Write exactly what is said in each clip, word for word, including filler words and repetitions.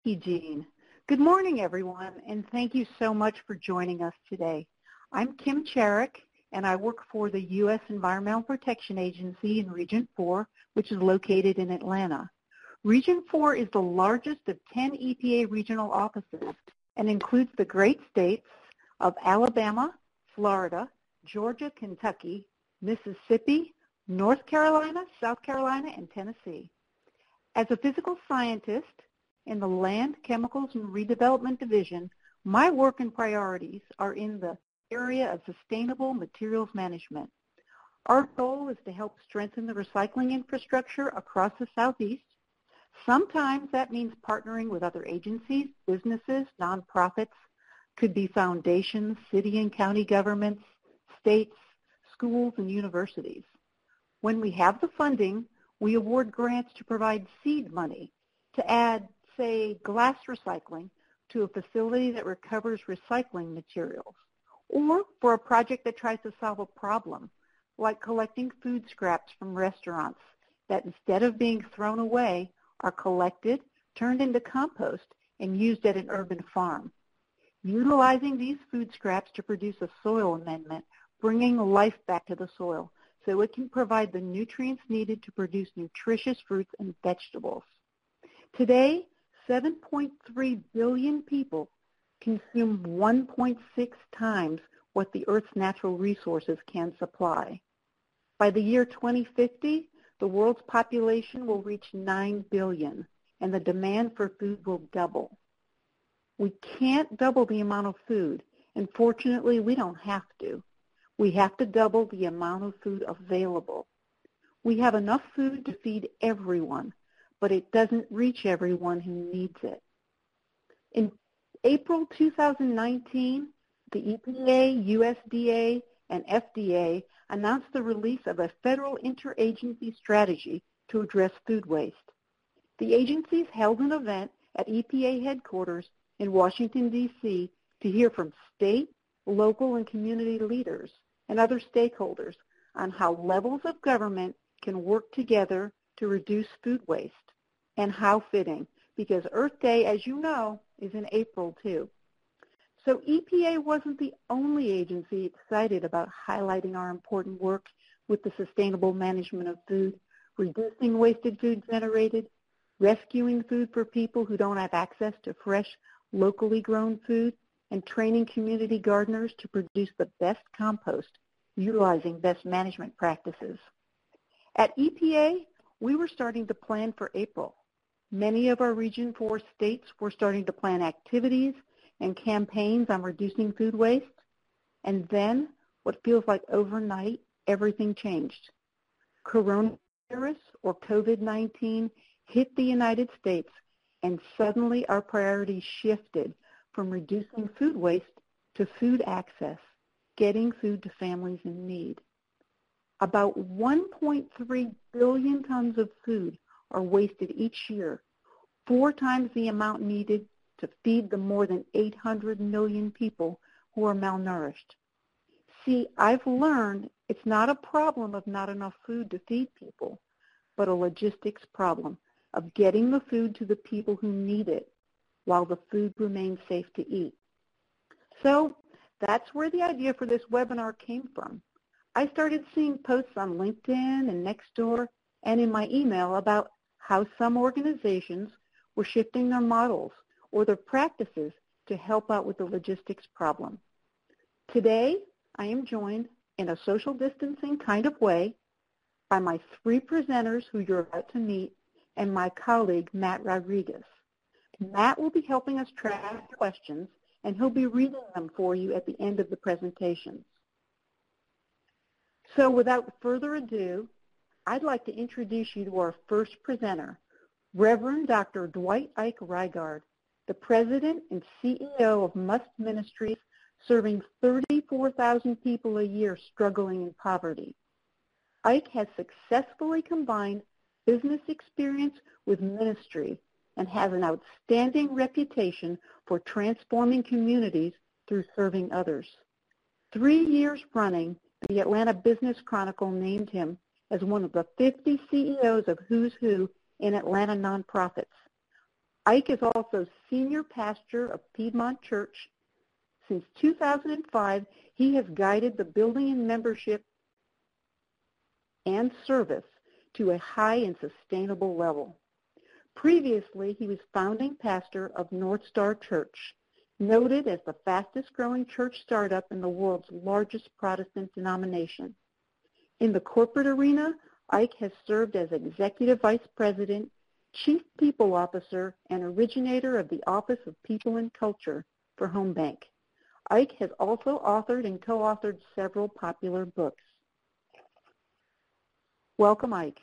you, Jean. Good morning, everyone, and thank you so much for joining us today. I'm Kim Charrick, and I work for the U S Environmental Protection Agency in Region four, which is located in Atlanta. Region four is the largest of ten E P A regional offices and includes the great states of Alabama, Florida, Georgia, Kentucky, Mississippi, North Carolina, South Carolina, and Tennessee. As a physical scientist in the Land, Chemicals, and Redevelopment Division, my work and priorities are in the area of sustainable materials management. Our goal is to help strengthen the recycling infrastructure across the Southeast. Sometimes that means partnering with other agencies, businesses, nonprofits, could be foundations, city and county governments, states, schools, and universities. When we have the funding, we award grants to provide seed money to add, say, glass recycling to a facility that recovers recycling materials, or for a project that tries to solve a problem, like collecting food scraps from restaurants that instead of being thrown away are collected, turned into compost, and used at an urban farm. Utilizing these food scraps to produce a soil amendment, bringing life back to the soil so it can provide the nutrients needed to produce nutritious fruits and vegetables. Today, seven point three billion people consume one point six times what the Earth's natural resources can supply. By the year twenty fifty, the world's population will reach nine billion, and the demand for food will double. We can't double the amount of food, and fortunately, we don't have to. We have to double the amount of food available. We have enough food to feed everyone, but it doesn't reach everyone who needs it. In April two thousand nineteen, the E P A, U S D A, and F D A announced the release of a federal interagency strategy to address food waste. The agencies held an event at E P A headquarters in Washington, D C to hear from state, local, and community leaders and other stakeholders on how levels of government can work together to reduce food waste. And how fitting, because Earth Day, as you know, is in April too. So E P A wasn't the only agency excited about highlighting our important work with the sustainable management of food, reducing wasted food generated, rescuing food for people who don't have access to fresh, locally grown food, and training community gardeners to produce the best compost, utilizing best management practices. At E P A, we were starting to plan for April. Many of our Region four states were starting to plan activities and campaigns on reducing food waste. And then, what feels like overnight, everything changed. Coronavirus, or COVID nineteen, hit the United States, and suddenly our priorities shifted from reducing food waste to food access, getting food to families in need. About one point three billion tons of food are wasted each year, four times the amount needed to feed the more than eight hundred million people who are malnourished. See, I've learned it's not a problem of not enough food to feed people, but a logistics problem of getting the food to the people who need it while the food remains safe to eat. So that's where the idea for this webinar came from. I started seeing posts on LinkedIn and Nextdoor and in my email about how some organizations were shifting their models or their practices to help out with the logistics problem. Today, I am joined in a social distancing kind of way by my three presenters who you're about to meet and my colleague, Matt Rodriguez. Matt will be helping us track questions, and he'll be reading them for you at the end of the presentations. So without further ado, I'd like to introduce you to our first presenter, Reverend Doctor Dwight Ike Reigard, the President and C E O of Must Ministries, serving thirty-four thousand people a year struggling in poverty. Ike has successfully combined business experience with ministry and has an outstanding reputation for transforming communities through serving others. Three years running, the Atlanta Business Chronicle named him as one of the fifty C E Os of Who's Who in Atlanta nonprofits. Ike is also senior pastor of Piedmont Church. Since two thousand five, he has guided the building and membership and service to a high and sustainable level. Previously, he was founding pastor of North Star Church, noted as the fastest-growing church startup in the world's largest Protestant denomination. In the corporate arena, Ike has served as Executive Vice President, Chief People Officer, and originator of the Office of People and Culture for Home Bank. Ike has also authored and co-authored several popular books. Welcome, Ike.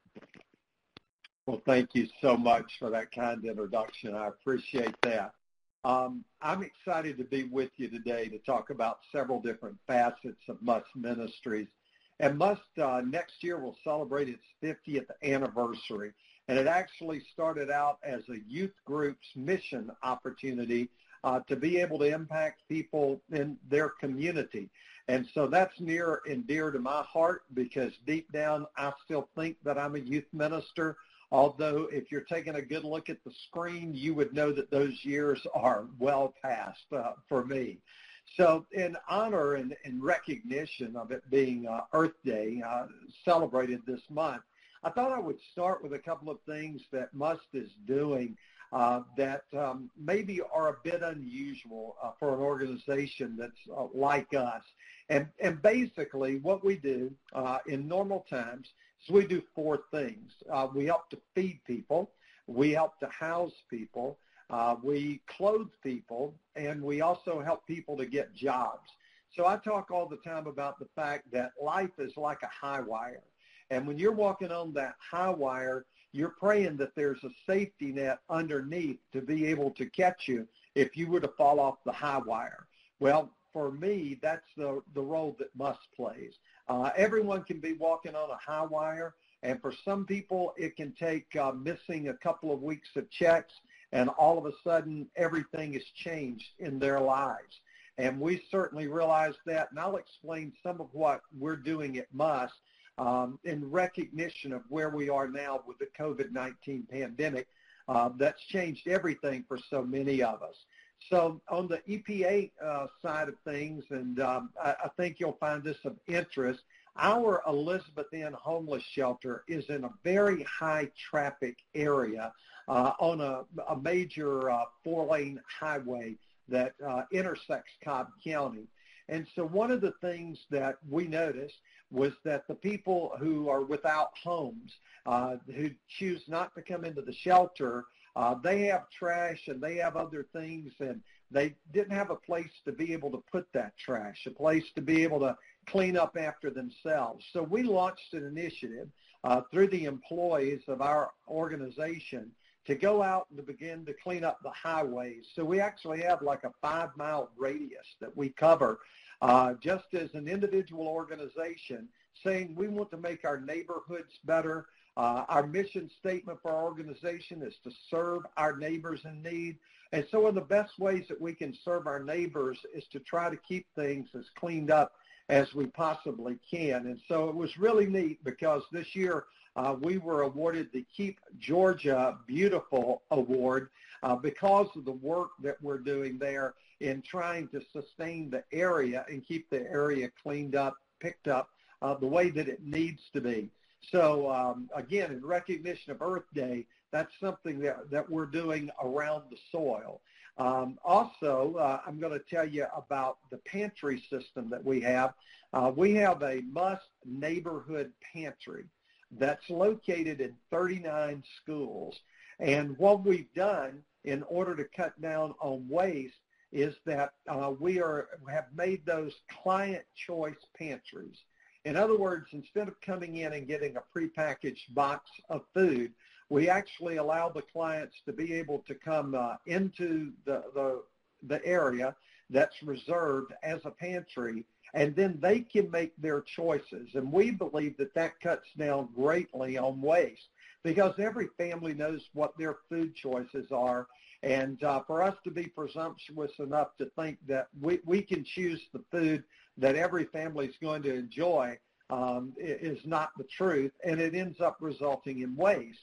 Well, thank you so much for that kind introduction. I appreciate that. Um, I'm excited to be with you today to talk about several different facets of Must Ministries. And Must uh, next year will celebrate its fiftieth anniversary. And it actually started out as a youth group's mission opportunity uh, to be able to impact people in their community. And so that's near and dear to my heart because deep down I still think that I'm a youth minister. Although if you're taking a good look at the screen, you would know that those years are well past uh, for me. So in honor and in recognition of it being uh, Earth Day, uh, celebrated this month, I thought I would start with a couple of things that Must is doing uh, that um, maybe are a bit unusual uh, for an organization that's uh, like us. And, and basically what we do uh, in normal times is we do four things. Uh, we help to feed people, we help to house people, uh, we clothe people, and we also help people to get jobs. So I talk all the time about the fact that life is like a high wire. And when you're walking on that high wire, you're praying that there's a safety net underneath to be able to catch you if you were to fall off the high wire. Well, for me, that's the, the role that Must plays. Uh, everyone can be walking on a high wire, and for some people, it can take uh, missing a couple of weeks of checks, and all of a sudden, everything has changed in their lives. And we certainly realize that, and I'll explain some of what we're doing at Must um, in recognition of where we are now with the COVID nineteen pandemic. Uh, that's changed everything for so many of us. So on the E P A uh, side of things, and um, I, I think you'll find this of interest, our Elizabeth Inn homeless shelter is in a very high traffic area uh, on a, a major uh, four-lane highway that uh, intersects Cobb County. And so one of the things that we noticed was that the people who are without homes, uh, who choose not to come into the shelter, uh, they have trash and they have other things, and they didn't have a place to be able to put that trash, a place to be able to clean up after themselves. So we launched an initiative uh, through the employees of our organization to go out and to begin to clean up the highways. So we actually have like a five-mile radius that we cover uh, just as an individual organization saying we want to make our neighborhoods better. Uh, our mission statement for our organization is to serve our neighbors in need. And so one of the best ways that we can serve our neighbors is to try to keep things as cleaned up as we possibly can. And so it was really neat because this year uh, we were awarded the Keep Georgia Beautiful Award uh, because of the work that we're doing there in trying to sustain the area and keep the area cleaned up, picked up uh, the way that it needs to be. So um, again, in recognition of Earth Day, that's something that, that we're doing around the soil. Um, also, uh, I'm going to tell you about the pantry system that we have. Uh, we have a Must neighborhood pantry that's located in thirty-nine schools. And what we've done in order to cut down on waste is that uh, we are have made those client choice pantries. In other words, instead of coming in and getting a prepackaged box of food, we actually allow the clients to be able to come uh, into the, the, the area that's reserved as a pantry, and then they can make their choices. And we believe that that cuts down greatly on waste because every family knows what their food choices are. And uh, for us to be presumptuous enough to think that we, we can choose the food that every family is going to enjoy um, is not the truth, and it ends up resulting in waste.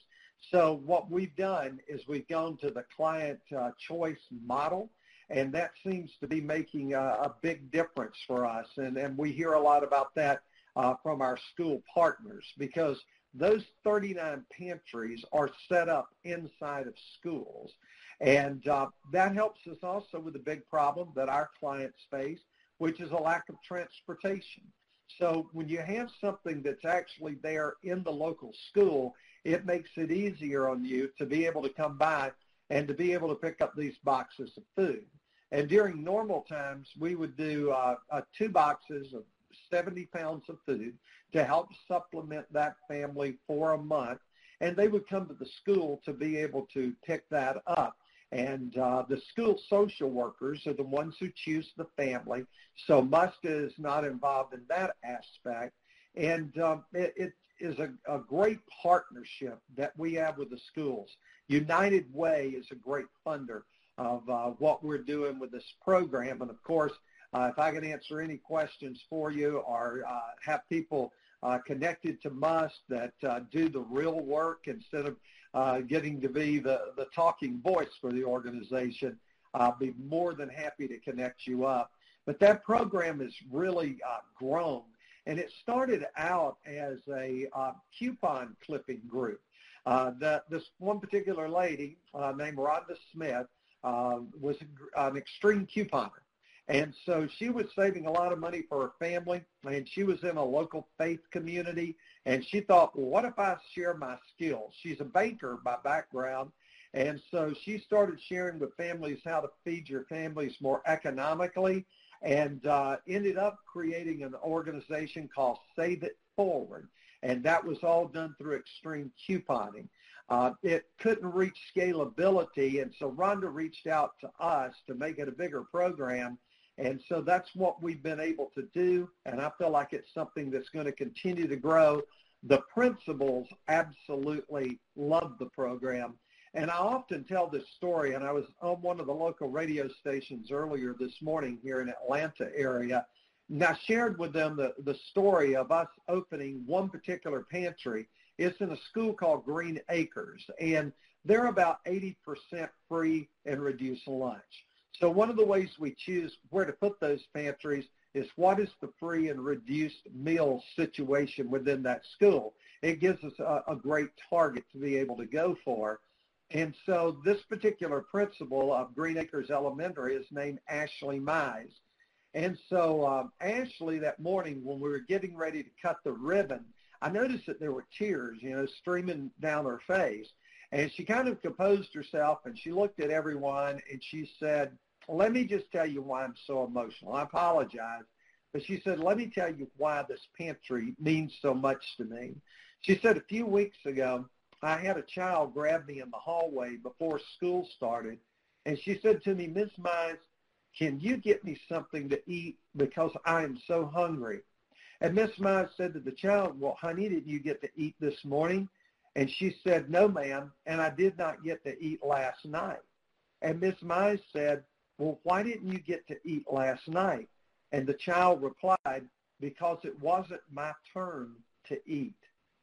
So what we've done is we've gone to the client uh, choice model, and that seems to be making a, a big difference for us. And, and we hear a lot about that uh, from our school partners, because those thirty-nine pantries are set up inside of schools. And uh, that helps us also with the big problem that our clients face, which is a lack of transportation. So when you have something that's actually there in the local school, it makes it easier on you to be able to come by and to be able to pick up these boxes of food. And during normal times, we would do uh, uh, two boxes of seventy pounds of food to help supplement that family for a month. And they would come to the school to be able to pick that up. And uh, the school social workers are the ones who choose the family. So MUSTA is not involved in that aspect. And um, it, it is a, a great partnership that we have with the schools. United Way is a great funder of uh, what we're doing with this program. And, of course, uh, if I can answer any questions for you or uh, have people uh, connected to MUST that uh, do the real work instead of uh, getting to be the, the talking voice for the organization, I'll be more than happy to connect you up. But that program has really uh, grown. And it started out as a uh, coupon clipping group. Uh, that this one particular lady uh, named Rhonda Smith uh, was a, an extreme couponer. And so she was saving a lot of money for her family, and she was in a local faith community, and she thought, well, what if I share my skills? She's a banker by background, and so she started sharing with families how to feed your families more economically, and uh, ended up creating an organization called Save It Forward, and that was all done through extreme couponing. Uh, it couldn't reach scalability, and so Rhonda reached out to us to make it a bigger program, and so that's what we've been able to do, and I feel like it's something that's going to continue to grow. The principals absolutely love the program. And I often tell this story, and I was on one of the local radio stations earlier this morning here in Atlanta area, and I shared with them the, the story of us opening one particular pantry. It's in a school called Green Acres, and they're about eighty percent free and reduced lunch. So one of the ways we choose where to put those pantries is what is the free and reduced meal situation within that school. It gives us a, a great target to be able to go for. And so this particular principal of Green Acres Elementary is named Ashley Mize. And so um, Ashley, that morning when we were getting ready to cut the ribbon, I noticed that there were tears, you know, streaming down her face. And she kind of composed herself, and she looked at everyone, and she said, let me just tell you why I'm so emotional. I apologize. But she said, let me tell you why this pantry means so much to me. She said, a few weeks ago, I had a child grab me in the hallway before school started, and she said to me, Miz Mize, can you get me something to eat because I am so hungry? And Miz Mize said to the child, well, honey, did you get to eat this morning? And she said, no, ma'am, and I did not get to eat last night. And Miz Mize said, well, why didn't you get to eat last night? And the child replied, because it wasn't my turn to eat.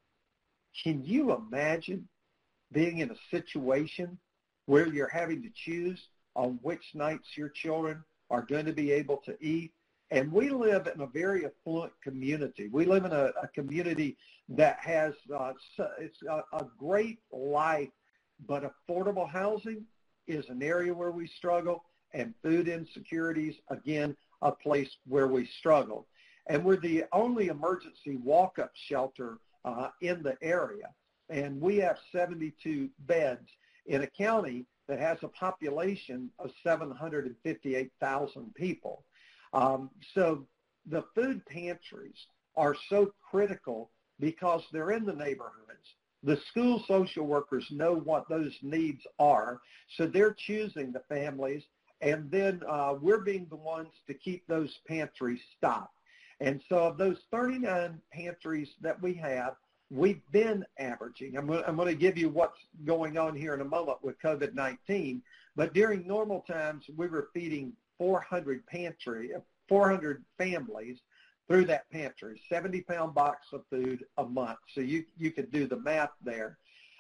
Can you imagine being in a situation where you're having to choose on which nights your children are going to be able to eat? And we live in a very affluent community. We live in a, a community that has uh, it's a, a great life, but affordable housing is an area where we struggle, and food insecurities, again, a place where we struggle. And we're the only emergency walk-up shelter uh, in the area, and we have seventy-two beds in a county that has a population of seven hundred fifty-eight thousand people. Um, so the food pantries are so critical because they're in the neighborhoods. The school social workers know what those needs are, so they're choosing the families, and then uh, we're being the ones to keep those pantries stocked. And so of those thirty-nine pantries that we have, we've been averaging. I'm going, I'm going to give you what's going on here in a moment with COVID nineteen, but during normal times, we were feeding four hundred pantry, four hundred families through that pantry, seventy pound box of food a month. So you, you could do the math there.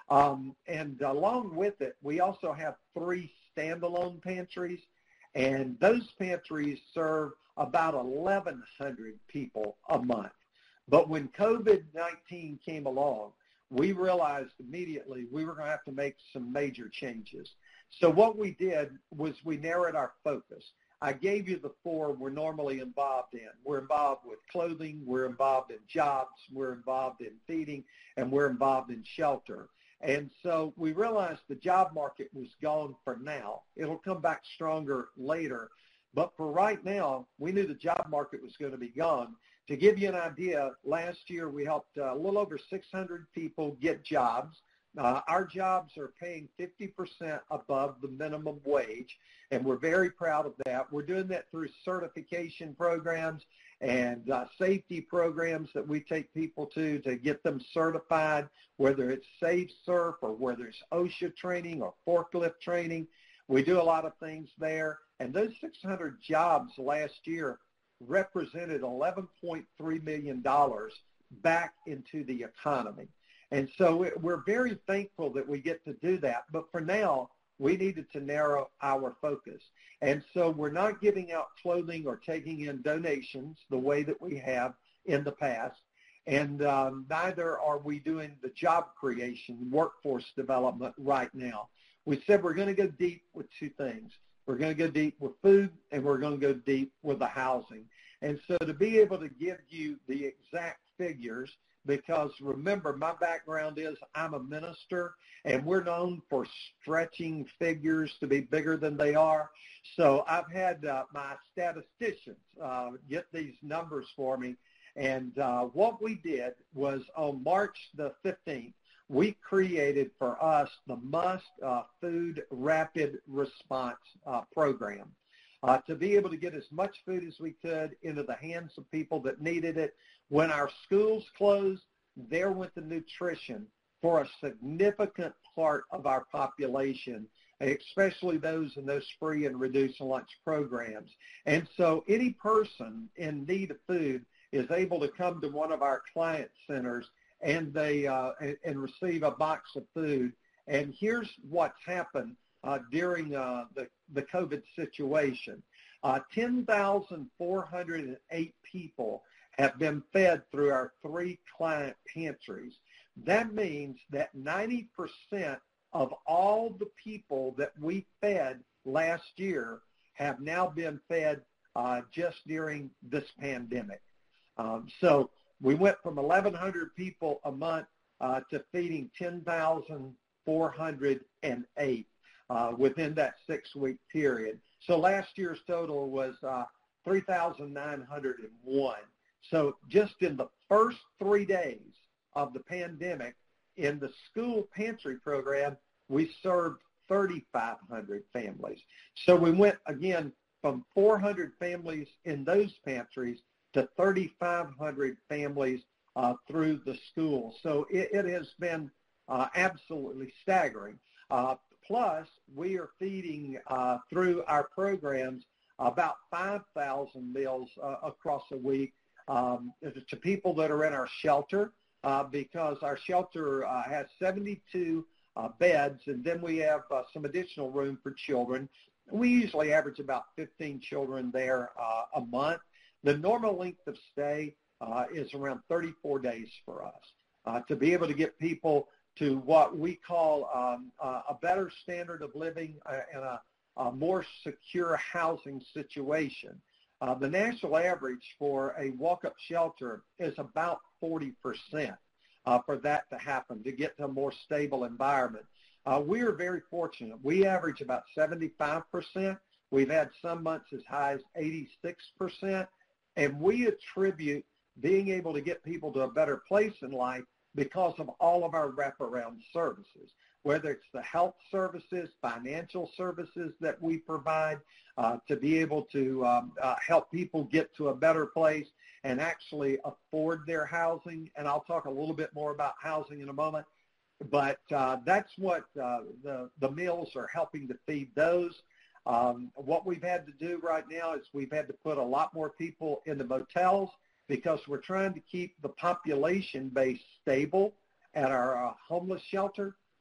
Um, and along with it, we also have three standalone pantries, and those pantries serve about eleven hundred people a month. But when COVID nineteen came along, we realized immediately we were going to have to make some major changes. So what we did was we narrowed our focus. I gave you the four we're normally involved in. We're involved with clothing, we're involved in jobs, we're involved in feeding, and we're involved in shelter. And so we realized the job market was gone for now. It'll come back stronger later. But for right now, we knew the job market was going to be gone. To give you an idea, last year we helped uh, a little over six hundred people get jobs. Uh, our jobs are paying fifty percent above the minimum wage, and we're very proud of that. We're doing that through certification programs and uh, safety programs that we take people to to get them certified, whether it's SafeSurf or whether it's OSHA training or forklift training. We do a lot of things there, and those six hundred jobs last year represented eleven point three million dollars back into the economy. And so we're very thankful that we get to do that. But for now, we needed to narrow our focus. And so we're not giving out clothing or taking in donations the way that we have in the past. And um, neither are we doing the job creation, workforce development right now. We said we're going to go deep with two things. We're going to go deep with food, and we're going to go deep with the housing. And so to be able to give you the exact figures, because remember, my background is I'm a minister, and we're known for stretching figures to be bigger than they are. So I've had uh, my statisticians uh, get these numbers for me. And uh, what we did was on March the fifteenth, we created for us the Must uh, Food Rapid Response uh, program uh, to be able to get as much food as we could into the hands of people that needed it. When our schools closed, there went the nutrition for a significant part of our population, especially those in those free and reduced lunch programs. And so any person in need of food is able to come to one of our client centers and they uh, and, and receive a box of food. And here's what's happened uh, during uh, the, the COVID situation. Uh, ten thousand four hundred eight people have been fed through our three client pantries. That means that ninety percent of all the people that we fed last year have now been fed uh, just during this pandemic. Um, so we went from eleven hundred people a month uh, to feeding ten thousand four hundred eight uh, within that six-week period. So last year's total was uh, three thousand nine hundred one. So just in the first three days of the pandemic, in the school pantry program, we served thirty-five hundred families. So we went, again, from four hundred families in those pantries to thirty-five hundred families uh, through the school. So it, it has been uh, absolutely staggering. Uh, plus, we are feeding uh, through our programs about five thousand meals uh, across a week um, to people that are in our shelter, uh, because our shelter uh, has seventy-two uh, beds, and then we have uh, some additional room for children. We usually average about fifteen children there uh, a month. The normal length of stay uh, is around thirty-four days for us uh, to be able to get people to what we call um, uh, a better standard of living uh, and a, a more secure housing situation. Uh, the national average for a walk-up shelter is about forty percent uh, for that to happen, to get to a more stable environment. Uh, we are very fortunate. We average about seventy-five percent. We've had some months as high as eighty-six percent. And we attribute being able to get people to a better place in life because of all of our wraparound services, whether it's the health services, financial services that we provide uh, to be able to um, uh, help people get to a better place and actually afford their housing. And I'll talk a little bit more about housing in a moment. But uh, that's what uh, the, the meals are helping to feed those. Um, what we've had to do right now is we've had to put a lot more people in the motels because we're trying to keep the population base stable at our uh, homeless shelter.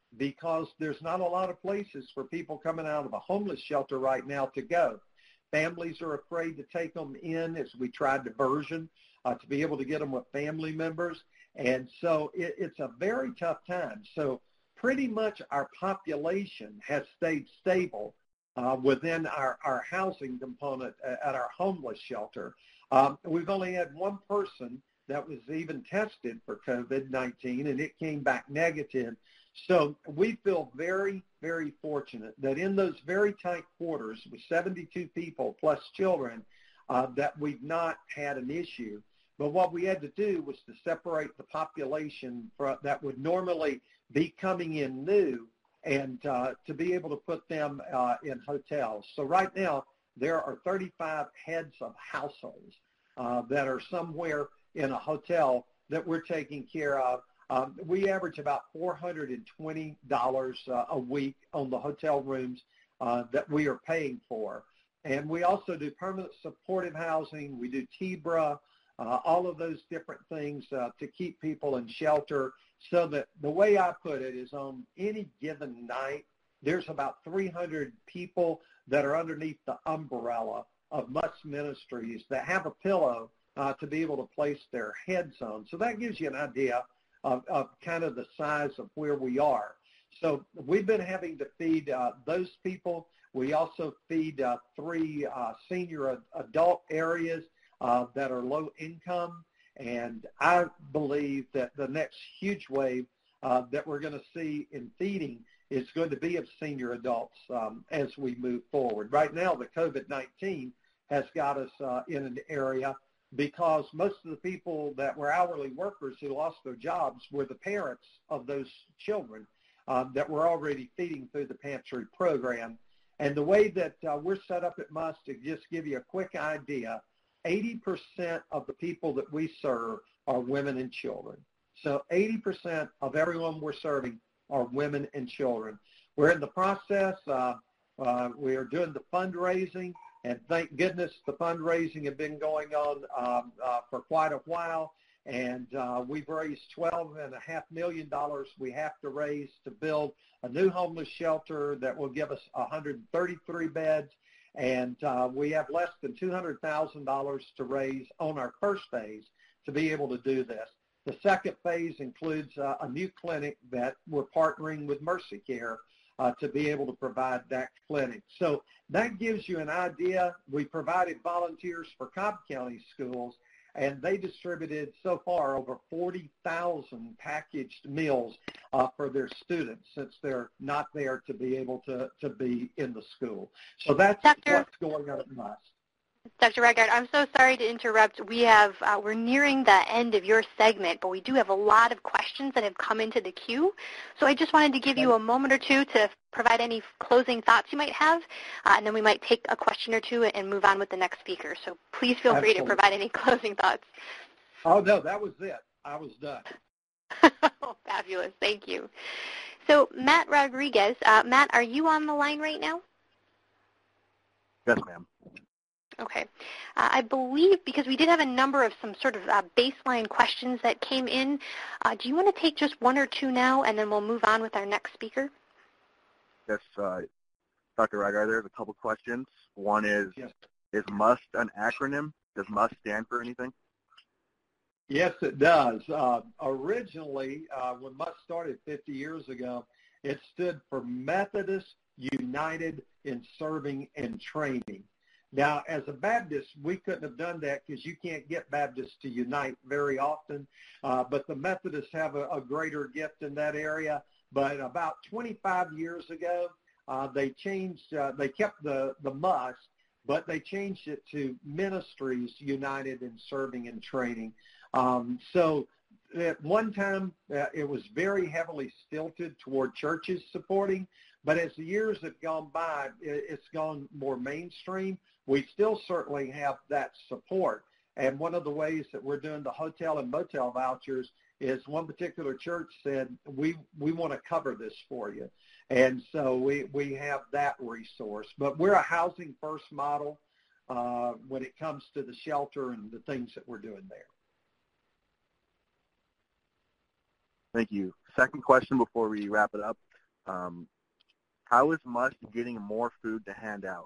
because there's not a lot of places for people coming out of a homeless shelter right now to go. Families are afraid to take them in as we tried diversion uh, to be able to get them with family members. And so it, it's a very tough time. So pretty much our population has stayed stable uh, within our, our housing component at our homeless shelter. Um, we've only had one person that was even tested for COVID nineteen, and it came back negative. So we feel very, very fortunate that in those very tight quarters with seventy-two people plus children, uh, that we've not had an issue. But what we had to do was to separate the population for, that would normally be coming in new, and uh, to be able to put them uh, in hotels. So right now, there are thirty-five heads of households uh, that are somewhere in a hotel that we're taking care of. Um, we average about four hundred twenty dollars uh, a week on the hotel rooms uh, that we are paying for. And we also do permanent supportive housing. We do T B R A, uh, all of those different things uh, to keep people in shelter, so that the way I put it is on any given night, there's about three hundred people that are underneath the umbrella of Must Ministries that have a pillow uh, to be able to place their heads on. So that gives you an idea Of, of kind of the size of where we are. So we've been having to feed uh, those people. We also feed uh, three uh, senior ad- adult areas uh, that are low income. And I believe that the next huge wave uh, that we're going to see in feeding is going to be of senior adults um, as we move forward. Right now, the COVID nineteen has got us uh, in an area because most of the people that were hourly workers who lost their jobs were the parents of those children um, that we're already feeding through the pantry program. And the way that uh, we're set up at Must, to just give you a quick idea, eighty percent of the people that we serve are women and children. So eighty percent of everyone we're serving are women and children. We're in the process. Uh, uh, we are doing the fundraising. And thank goodness the fundraising had been going on um, uh, for quite a while. And uh, we've raised twelve point five million dollars we have to raise to build a new homeless shelter that will give us one hundred thirty-three beds. And uh, we have less than two hundred thousand dollars to raise on our first phase to be able to do this. The second phase includes uh, a new clinic that we're partnering with Mercy Care Uh, to be able to provide that clinic. So that gives you an idea. We provided volunteers for Cobb County schools, and they distributed so far over forty thousand packaged meals uh, for their students, since they're not there to be able to, to be in the school. So that's Doctor what's going on at Must. Doctor Reichard, I'm so sorry to interrupt. We have, uh, we're nearing the end of your segment, but we do have a lot of questions that have come into the queue. So I just wanted to give you a moment or two to provide any closing thoughts you might have, uh, and then we might take a question or two and move on with the next speaker. So please feel Absolutely. free to provide any closing thoughts. Oh, no, that was it. I was done. Oh, fabulous. Thank you. So Matt Rodriguez, uh, Matt, are you on the line right now? Yes, ma'am. Okay. Uh, I believe, because we did have a number of some sort of uh, baseline questions that came in, uh, do you want to take just one or two now, and then we'll move on with our next speaker? Yes, uh, Doctor Reichard, there's a couple questions. One is, Yes. is MUST an acronym? Does MUST stand for anything? Yes, it does. Uh, originally, uh, when Must started fifty years ago, it stood for Methodist United in Serving and Training. Now, as a Baptist, we couldn't have done that because you can't get Baptists to unite very often, uh, but the Methodists have a, a greater gift in that area. But about twenty-five years ago, uh, they changed, uh, they kept the, the Must, but they changed it to Ministries United in Serving and Training. Um, so at one time, uh, it was very heavily stilted toward churches supporting, but as the years have gone by, it, it's gone more mainstream. We still certainly have that support. And one of the ways that we're doing the hotel and motel vouchers is one particular church said, we, we want to cover this for you. And so we, we have that resource. But we're a housing first model uh, when it comes to the shelter and the things that we're doing there. Thank you. Second question before we wrap it up. Um, how is M U S getting more food to hand out?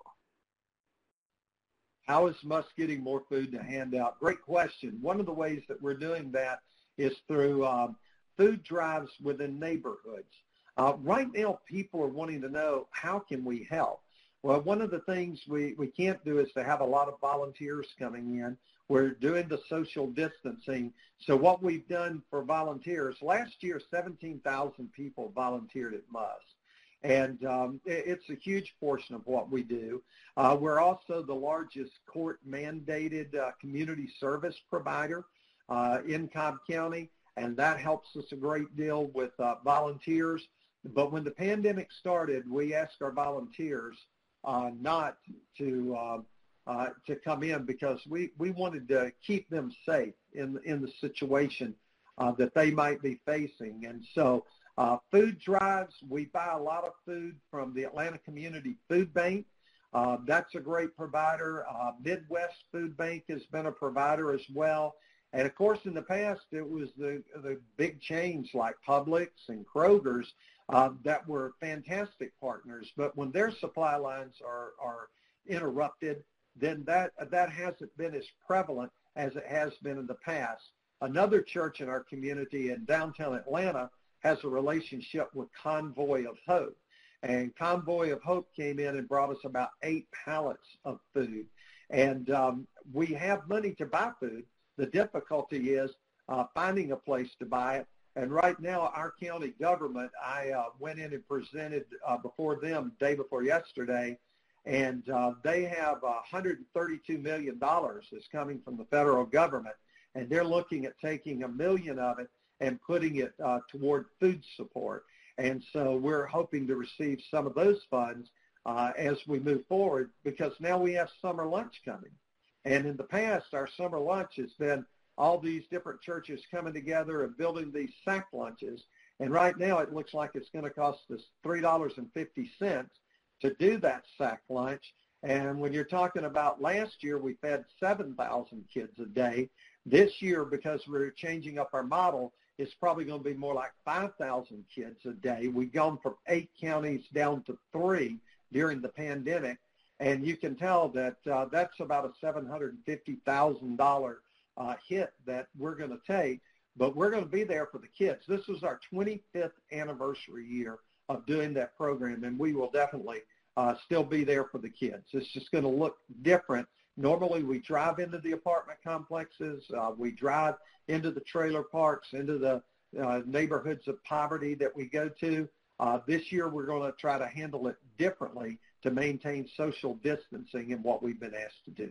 How is M U S getting more food to hand out? Great question. One of the ways that we're doing that is through um, food drives within neighborhoods. Uh, right now, people are wanting to know, how can we help? Well, one of the things we, we can't do is to have a lot of volunteers coming in. We're doing the social distancing. So what we've done for volunteers, last year, seventeen thousand people volunteered at M U S. And um, it, it's a huge portion of what we do. Uh, we're also the largest court-mandated uh, community service provider uh, in Cobb County, and that helps us a great deal with uh, volunteers. But when the pandemic started, we asked our volunteers uh, not to uh, uh, to come in because we, we wanted to keep them safe in, in the situation uh, that they might be facing. And so uh, food drives, we buy a lot of food from the Atlanta Community Food Bank. Uh, that's a great provider. Uh, Midwest Food Bank has been a provider as well. And, of course, in the past, it was the, the big chains like Publix and Kroger's uh, that were fantastic partners. But when their supply lines are, are interrupted, then that, that hasn't been as prevalent as it has been in the past. Another church in our community in downtown Atlanta has a relationship with Convoy of Hope. And Convoy of Hope came in and brought us about eight pallets of food. And um, we have money to buy food. The difficulty is uh, finding a place to buy it. And right now, our county government, I uh, went in and presented uh, before them day before yesterday, and uh, they have one hundred thirty-two million dollars that's coming from the federal government, and they're looking at taking a million of it and putting it uh, toward food support. And so we're hoping to receive some of those funds uh, as we move forward, because now we have summer lunch coming. And in the past, our summer lunch has been all these different churches coming together and building these sack lunches. And right now it looks like it's going to cost us three dollars and fifty cents to do that sack lunch. And when you're talking about last year, we fed seven thousand kids a day. This year, because we're changing up our model, it's probably going to be more like five thousand kids a day. We've gone from eight counties down to three during the pandemic. And you can tell that uh, that's about a seven hundred fifty thousand dollars uh, hit that we're going to take, but we're going to be there for the kids. This was our twenty-fifth anniversary year of doing that program, and we will definitely uh, still be there for the kids. It's just going to look different. Normally we drive into the apartment complexes, uh, we drive into the trailer parks, into the uh, neighborhoods of poverty that we go to. Uh, this year we're going to try to handle it differently to maintain social distancing in what we've been asked to do.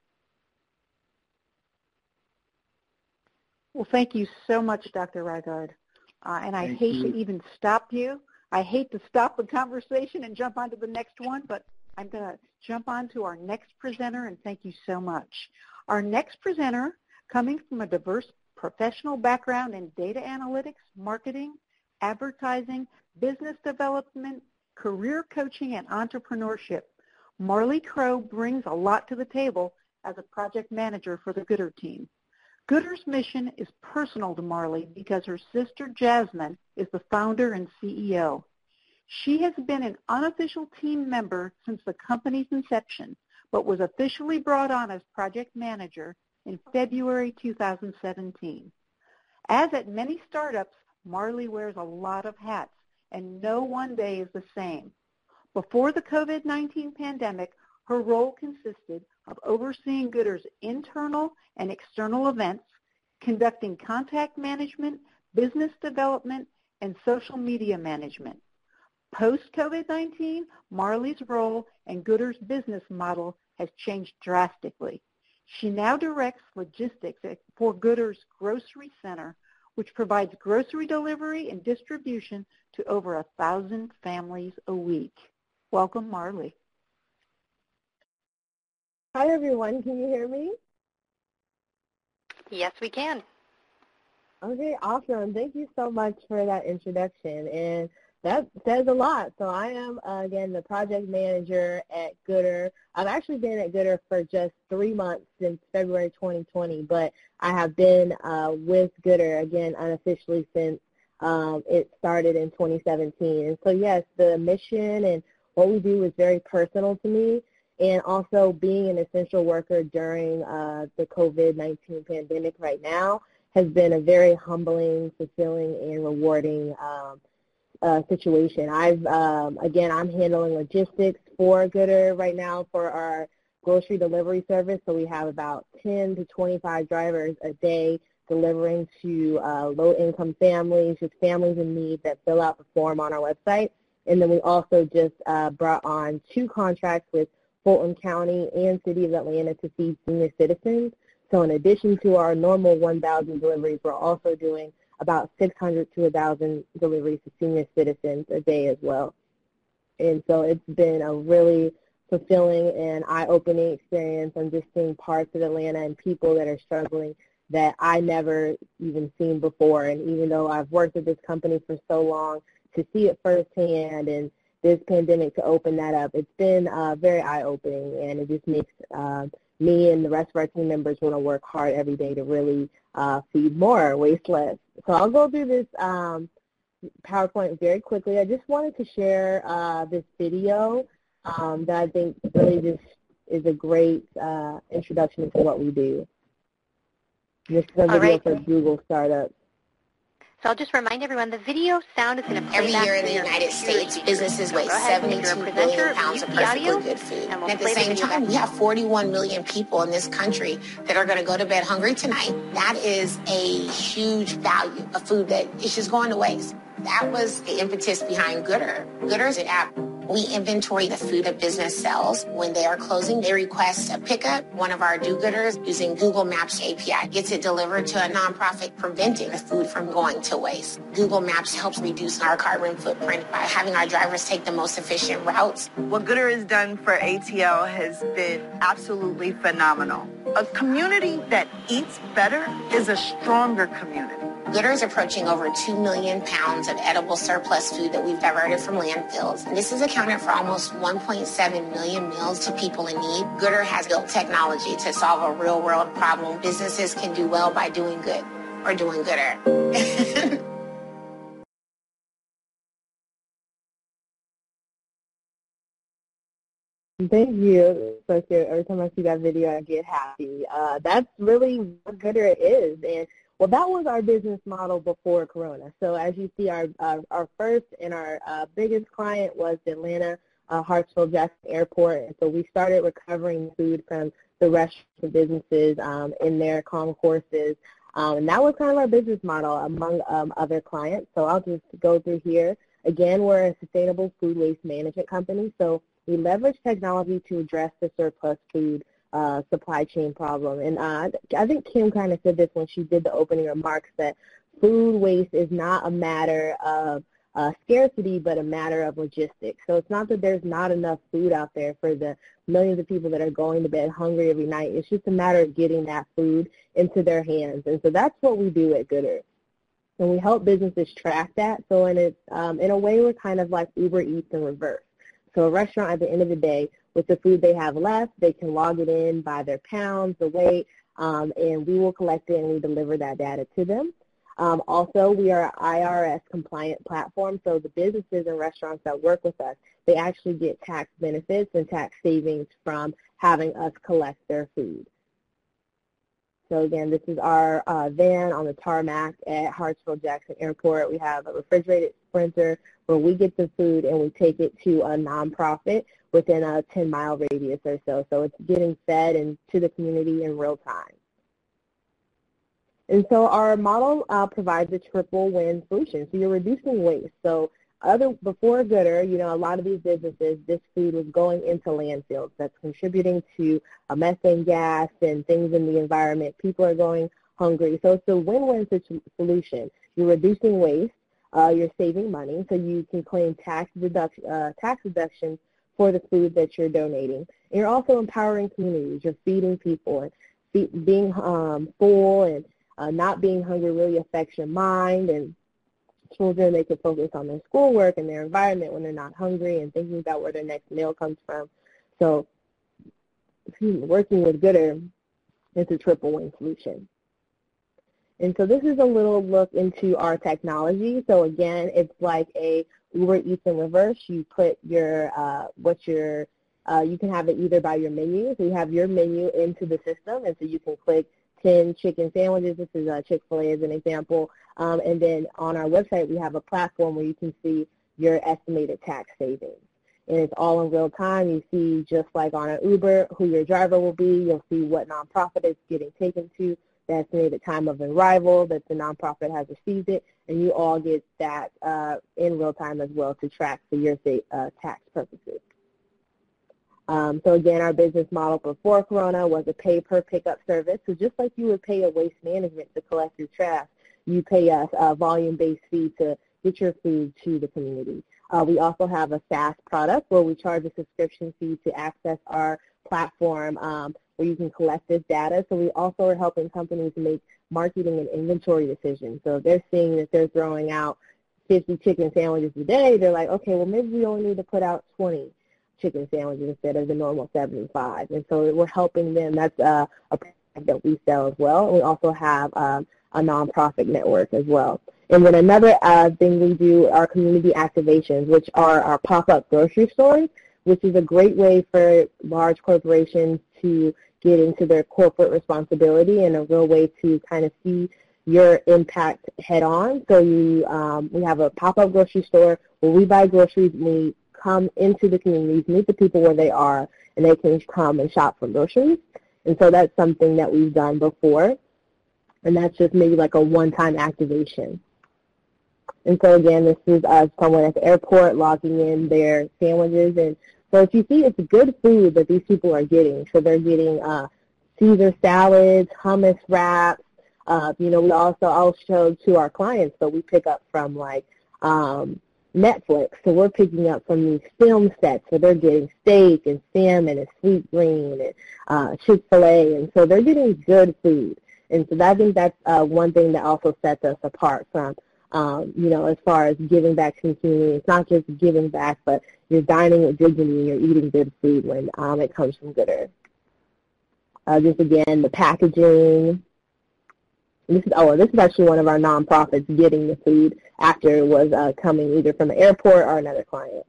Well, thank you so much, Doctor Reigard. Uh, and I Thank hate you. to even stop you. I hate to stop the conversation and jump on to the next one, but I'm going to jump on to our next presenter, and thank you so much. Our next presenter, coming from a diverse professional background in data analytics, marketing, advertising, business development, career coaching, and entrepreneurship, Marley Crow brings a lot to the table as a project manager for the Gooder team. Gooder's mission is personal to Marley because her sister Jasmine is the founder and C E O. She has been an unofficial team member since the company's inception, but was officially brought on as project manager in February two thousand seventeen. As at many startups, Marley wears a lot of hats, and no one day is the same. Before the COVID nineteen pandemic, her role consisted of overseeing Gooder's internal and external events, conducting contact management, business development, and social media management. Post-COVID nineteen, Marley's role and Gooder's business model has changed drastically. She now directs logistics for Gooder's Grocery Center, which provides grocery delivery and distribution to over a thousand families a week. Welcome, Marley. Hi, everyone. Can you hear me? Yes, we can. Okay, awesome. Thank you so much for that introduction. And that says a lot. So I am, uh, again, the project manager at Gooder. I've actually been at Gooder for just three months since February twenty twenty, but I have been uh, with Gooder, again, unofficially since Um, it started in twenty seventeen. And so, yes, the mission and what we do is very personal to me. And also being an essential worker during uh, the COVID nineteen pandemic right now has been a very humbling, fulfilling, and rewarding um, uh, situation. I've, um, again, I'm handling logistics for Goodr right now for our grocery delivery service. So we have about ten to twenty-five drivers a day delivering to uh, low-income families, just families in need that fill out the form on our website. And then we also just uh, brought on two contracts with Fulton County and City of Atlanta to feed senior citizens. So in addition to our normal one thousand deliveries, we're also doing about six hundred to one thousand deliveries to senior citizens a day as well. And so it's been a really fulfilling and eye-opening experience. I'm just seeing parts of Atlanta and people that are struggling that I never even seen before. And even though I've worked at this company for so long, to see it firsthand and this pandemic to open that up, it's been uh, very eye-opening, and it just makes uh, me and the rest of our team members want to work hard every day to really uh, feed more, waste less. So I'll go through this um, PowerPoint very quickly. I just wanted to share uh, this video um, that I think really just is a great uh, introduction to what we do. This is a video right. for Google Startups. So I'll just remind everyone, the video sound is going to play Every back year in the to your United States, speaker. businesses So waste go ahead, if you're a seventy-two presenter, billion pounds of mute the audio, perfectly good food. and we'll At the play the same video time, back. we have forty-one million people in this country that are going to go to bed hungry tonight. That is a huge value of food that is just going to waste. That was the impetus behind Goodr. Goodr is an app. We inventory the food a business sells. When they are closing, they request a pickup. One of our do-gooders, using Google Maps A P I, gets it delivered to a nonprofit, preventing the food from going to waste. Google Maps helps reduce our carbon footprint by having our drivers take the most efficient routes. What Goodr has done for A T L has been absolutely phenomenal. A community that eats better is a stronger community. Goodr is approaching over two million pounds of edible surplus food that we've diverted from landfills. And this has accounted for almost one point seven million meals to people in need. Goodr has built technology to solve a real-world problem. Businesses can do well by doing good or doing Goodr. Thank you. So cute. Every time I see that video, I get happy. Uh, that's really what Goodr is. And well, that was our business model before Corona. So as you see, our uh, our first and our uh, biggest client was the Atlanta uh, Hartsfield-Jackson Airport. And so we started recovering food from the restaurants and businesses um, in their concourses. Um, and that was kind of our business model among um, other clients. So I'll just go through here. Again, we're a sustainable food waste management company. So we leverage technology to address the surplus food uh, supply chain problem. And uh, I think Kim kind of said this when she did the opening remarks, that food waste is not a matter of uh, scarcity, but a matter of logistics. So it's not that there's not enough food out there for the millions of people that are going to bed hungry every night. It's just a matter of getting that food into their hands. And so that's what we do at Goodr. And we help businesses track that. So in a, um, in a way, we're kind of like Uber Eats in reverse. So a restaurant, at the end of the day, with the food they have left, they can log it in by their pounds, the weight, um, and we will collect it and we deliver that data to them. Um, also, we are an I R S compliant platform, so the businesses and restaurants that work with us, they actually get tax benefits and tax savings from having us collect their food. So again, this is our uh, van on the tarmac at Hartsfield-Jackson Airport. We have a refrigerated Sprinter where we get the food and we take it to a nonprofit within a ten mile radius or so. So it's getting fed and to the community in real time. And so our model uh, provides a triple win solution. So you're reducing waste. So other before Goodr, you know, a lot of these businesses, this food was going into landfills. That's contributing to a methane gas and things in the environment. People are going hungry. So it's a win-win solution. You're reducing waste. Uh, you're saving money, so you can claim tax deduction, uh, tax deductions for the food that you're donating. And you're also empowering communities. You're feeding people, and feed, being um, full and uh, not being hungry really affects your mind. And children, they can focus on their schoolwork and their environment when they're not hungry and thinking about where their next meal comes from. So, excuse me, working with Goodr is a triple win solution. And so this is a little look into our technology. So again, it's like a Uber Eats in reverse. You put your, uh, what your, uh, you can have it either by your menu. So you have your menu into the system, and so you can click ten chicken sandwiches. This is uh, Chick-fil-A as an example. Um, and then on our website, we have a platform where you can see your estimated tax savings. And it's all in real time. You see, just like on an Uber, who your driver will be. You'll see what nonprofit it's getting taken to, the estimated time of arrival that the nonprofit has received it, and you all get that uh, in real time as well to track for your uh, tax purposes. Um, so again, our business model before Corona was a pay per pickup service. So just like you would pay a waste management to collect your trash, you pay us a volume-based fee to get your food to the community. Uh, we also have a SaaS product where we charge a subscription fee to access our platform um, where you can collect this data. So we also are helping companies make marketing and inventory decisions. So if they're seeing that they're throwing out fifty chicken sandwiches a day, they're like, okay, well maybe we only need to put out twenty chicken sandwiches instead of the normal seventy-five. And so we're helping them. That's uh, a product that we sell as well. And we also have um, a nonprofit network as well. And then another uh, thing we do are community activations, which are our pop-up grocery stores, which is a great way for large corporations to get into their corporate responsibility and a real way to kind of see your impact head-on. So you, um, we have a pop-up grocery store where we buy groceries, we come into the communities, meet the people where they are, and they can come and shop for groceries. And so that's something that we've done before, and that's just maybe like a one-time activation. And so again, this is uh, someone at the airport logging in their sandwiches. And so if you see, it's good food that these people are getting. So they're getting uh, Caesar salads, hummus wraps. Uh, you know, we also I'll show to our clients, so we pick up from like um, Netflix. So we're picking up from these film sets. So they're getting steak and salmon and sweet green and uh, Chick-fil-A. And so they're getting good food. And so I think that's uh, one thing that also sets us apart from Um, you know, as far as giving back to the community. It's not just giving back, but you're dining with dignity and you're eating good food when um, it comes from Gooder. Uh, just again, the packaging. This is, oh, this is actually one of our nonprofits getting the food after it was uh, coming either from an airport or another client.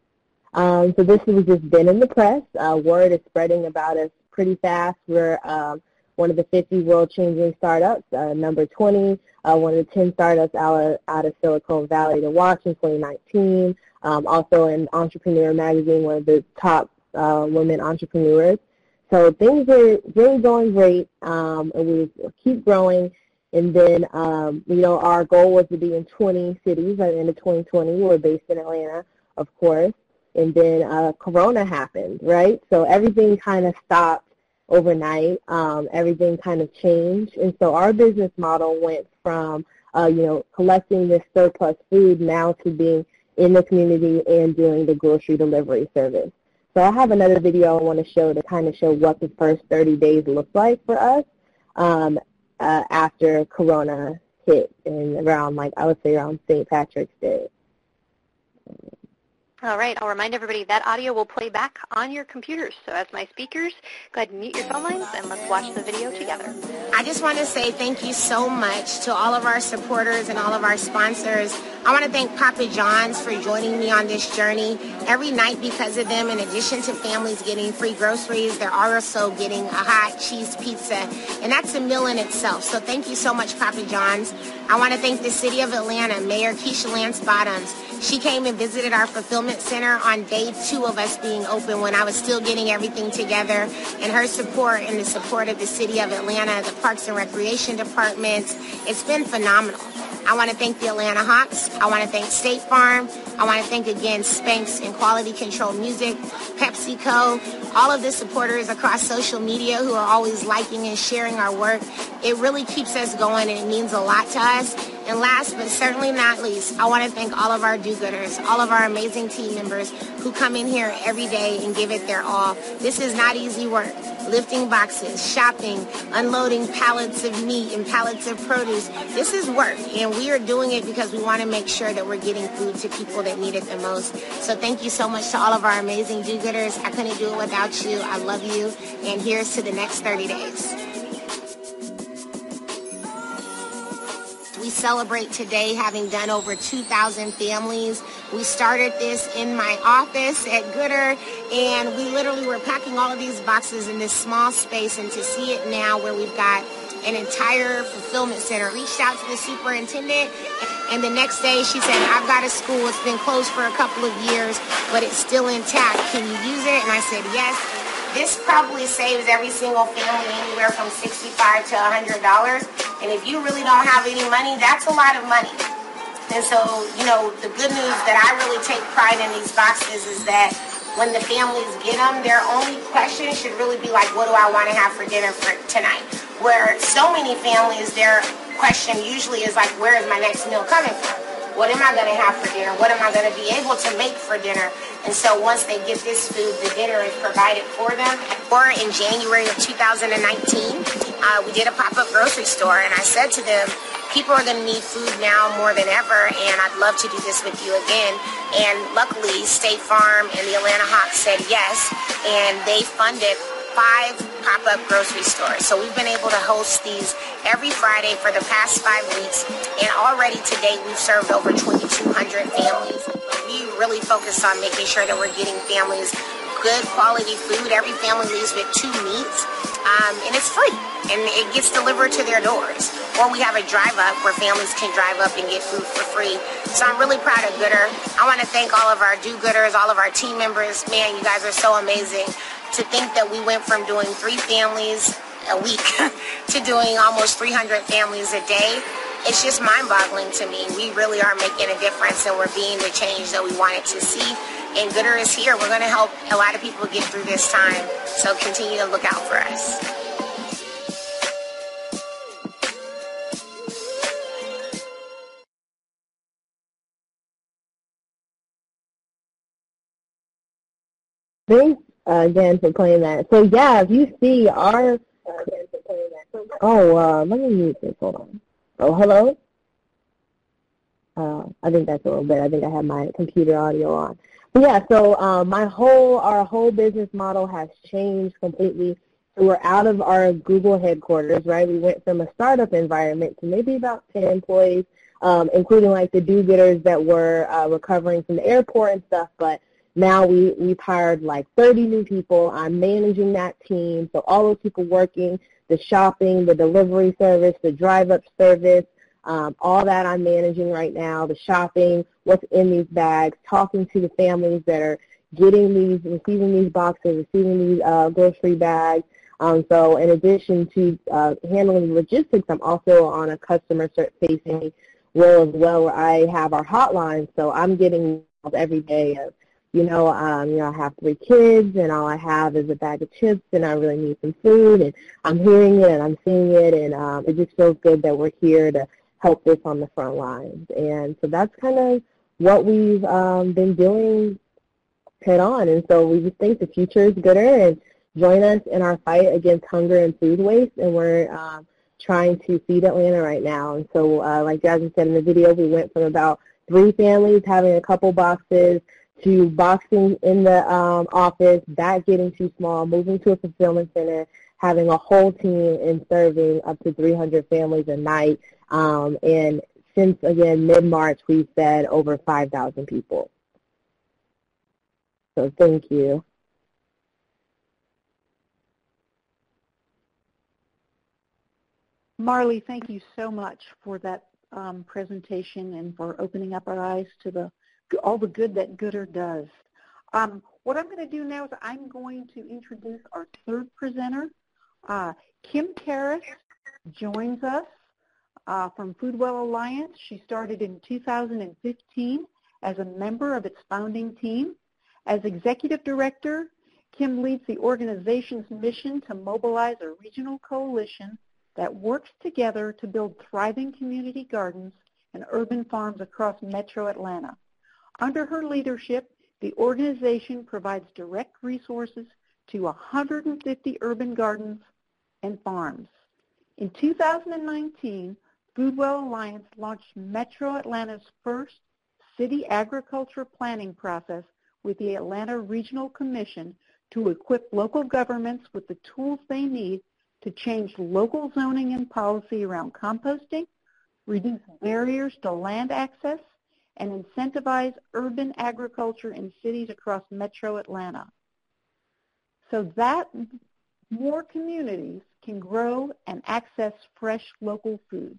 Um, so this has just been in the press. Uh, word is spreading about us pretty fast. We're um, one of the fifty world-changing startups, uh, number twenty, uh, one of the ten startups out of, out of Silicon Valley to watch in twenty nineteen. Um, also in Entrepreneur Magazine, one of the top uh, women entrepreneurs. So things are really going great, um, and we keep growing. And then, um, you know, our goal was to be in twenty cities by the end of twenty twenty. We're based in Atlanta, of course. And then uh, Corona happened, right? So everything kind of stopped overnight. Um, everything kind of changed. And so our business model went from, uh, you know, collecting this surplus food now to being in the community and doing the grocery delivery service. So I have another video I want to show to kind of show what the first thirty days looked like for us um, uh, after Corona hit and around, like, I would say around Saint Patrick's Day. All right, I'll remind everybody that audio will play back on your computers. So as my speakers, go ahead and mute your phone lines and let's watch the video together. I just want to say thank you so much to all of our supporters and all of our sponsors. I want to thank Papa John's for joining me on this journey. Every night, because of them, in addition to families getting free groceries, they're also getting a hot cheese pizza, and that's a meal in itself. So thank you so much, Papa John's. I want to thank the City of Atlanta, Mayor Keisha Lance Bottoms. She came and visited our fulfillment center on day two of us being open when I was still getting everything together, and her support and the support of the City of Atlanta, the Parks and Recreation Departments, it's been phenomenal. I want to thank the Atlanta Hawks. I want to thank State Farm. I want to thank again Spanx and Quality Control Music, PepsiCo, all of the supporters across social media who are always liking and sharing our work. It really keeps us going and it means a lot to us. And last but certainly not least, I want to thank all of our do-gooders, all of our amazing team members who come in here every day and give it their all. This is not easy work. Lifting boxes, shopping, unloading pallets of meat and pallets of produce. This is work, and we are doing it because we want to make sure that we're getting food to people that need it the most. So thank you so much to all of our amazing do-gooders. I couldn't do it without you. I love you, and here's to the next thirty days. celebrate today having done over two thousand families. We started this in my office at Goodr, and we literally were packing all of these boxes in this small space, and to see it now where we've got an entire fulfillment center. Reached out to the superintendent, and the next day she said, I've got a school. It's been closed for a couple of years, but it's still intact. Can you use it? And I said, yes. This probably saves every single family anywhere from sixty-five to one hundred dollars. And if you really don't have any money, that's a lot of money. And so, you know, the good news that I really take pride in these boxes is that when the families get them, their only question should really be like, what do I want to have for dinner for tonight? Where so many families, their question usually is like, where is my next meal coming from? What am I going to have for dinner? What am I going to be able to make for dinner? And so once they get this food, the dinner is provided for them. Or in January of two thousand nineteen, uh, we did a pop-up grocery store, and I said to them, people are going to need food now more than ever, and I'd love to do this with you again. And luckily, State Farm and the Atlanta Hawks said yes, and they funded five pop-up grocery stores. So we've been able to host these every Friday for the past five weeks, and already to date we've served over twenty-two hundred families. We really focus on making sure that we're getting families good quality food. Every family leaves with two meats, um, and it's free, and it gets delivered to their doors. Or we have a drive-up where families can drive up and get food for free. So I'm really proud of Goodr. I want to thank all of our do-gooders, all of our team members. Man, you guys are so amazing. To think that we went from doing three families a week to doing almost three hundred families a day, it's just mind-boggling to me. We really are making a difference, and we're being the change that we wanted to see. And Goodr is here. We're going to help a lot of people get through this time. So continue to look out for us. Thanks uh, again for playing that. So yeah, if you see our, uh, oh, uh, let me mute this. Hold on. Oh, hello. Uh, I think that's a little bit. I think I have my computer audio on. But yeah, so uh, my whole, our whole business model has changed completely. So we're out of our Google headquarters, right? We went from a startup environment to maybe about ten employees, um, including like the do-gooders that were uh, recovering from the airport and stuff. But now we, we've hired like thirty new people. I'm managing that team. So all those people working, the shopping, the delivery service, the drive-up service, um, all that I'm managing right now, the shopping, what's in these bags, talking to the families that are getting these, receiving these boxes, receiving these uh, grocery bags. Um, so in addition to uh, handling logistics, I'm also on a customer-facing role as well, where I have our hotline. So I'm getting calls every day of, you know, um, you know, I have three kids, and all I have is a bag of chips, and I really need some food, and I'm hearing it, and I'm seeing it, and um, it just feels good that we're here to help this on the front lines. And so that's kind of what we've um, been doing head on. And so we just think the future is Goodr, and join us in our fight against hunger and food waste, and we're um, trying to feed Atlanta right now. And so uh, like Jasmine said in the video, we went from about three families having a couple boxes to boxing in the um, office, that getting too small, moving to a fulfillment center, having a whole team and serving up to three hundred families a night. Um, and since, again, mid-March, we've fed over five thousand people. So thank you. Marley, thank you so much for that um, presentation and for opening up our eyes to the all the good that Goodr does. Um, what I'm going to do now is I'm going to introduce our third presenter. Uh, Kim Karras joins us uh, from Foodwell Alliance. She started in two thousand fifteen as a member of its founding team. As executive director, Kim leads the organization's mission to mobilize a regional coalition that works together to build thriving community gardens and urban farms across metro Atlanta. Under her leadership, the organization provides direct resources to one hundred fifty urban gardens and farms. In two thousand nineteen, Foodwell Alliance launched Metro Atlanta's first city agriculture planning process with the Atlanta Regional Commission to equip local governments with the tools they need to change local zoning and policy around composting, reduce barriers to land access, and incentivize urban agriculture in cities across metro Atlanta so that more communities can grow and access fresh local food.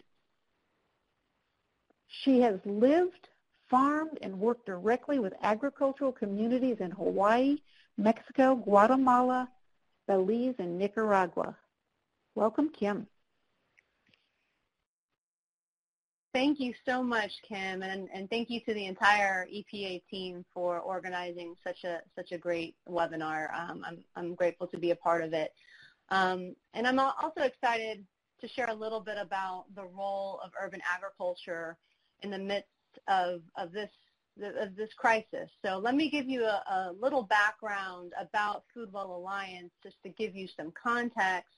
She has lived, farmed, and worked directly with agricultural communities in Hawaii, Mexico, Guatemala, Belize, and Nicaragua. Welcome, Kim. Thank you so much, Kim, and, and thank you to the entire E P A team for organizing such a such a great webinar. Um, I'm, I'm grateful to be a part of it. Um, and I'm also excited to share a little bit about the role of urban agriculture in the midst of, of, this, of this crisis. So let me give you a, a little background about Foodwell Alliance just to give you some context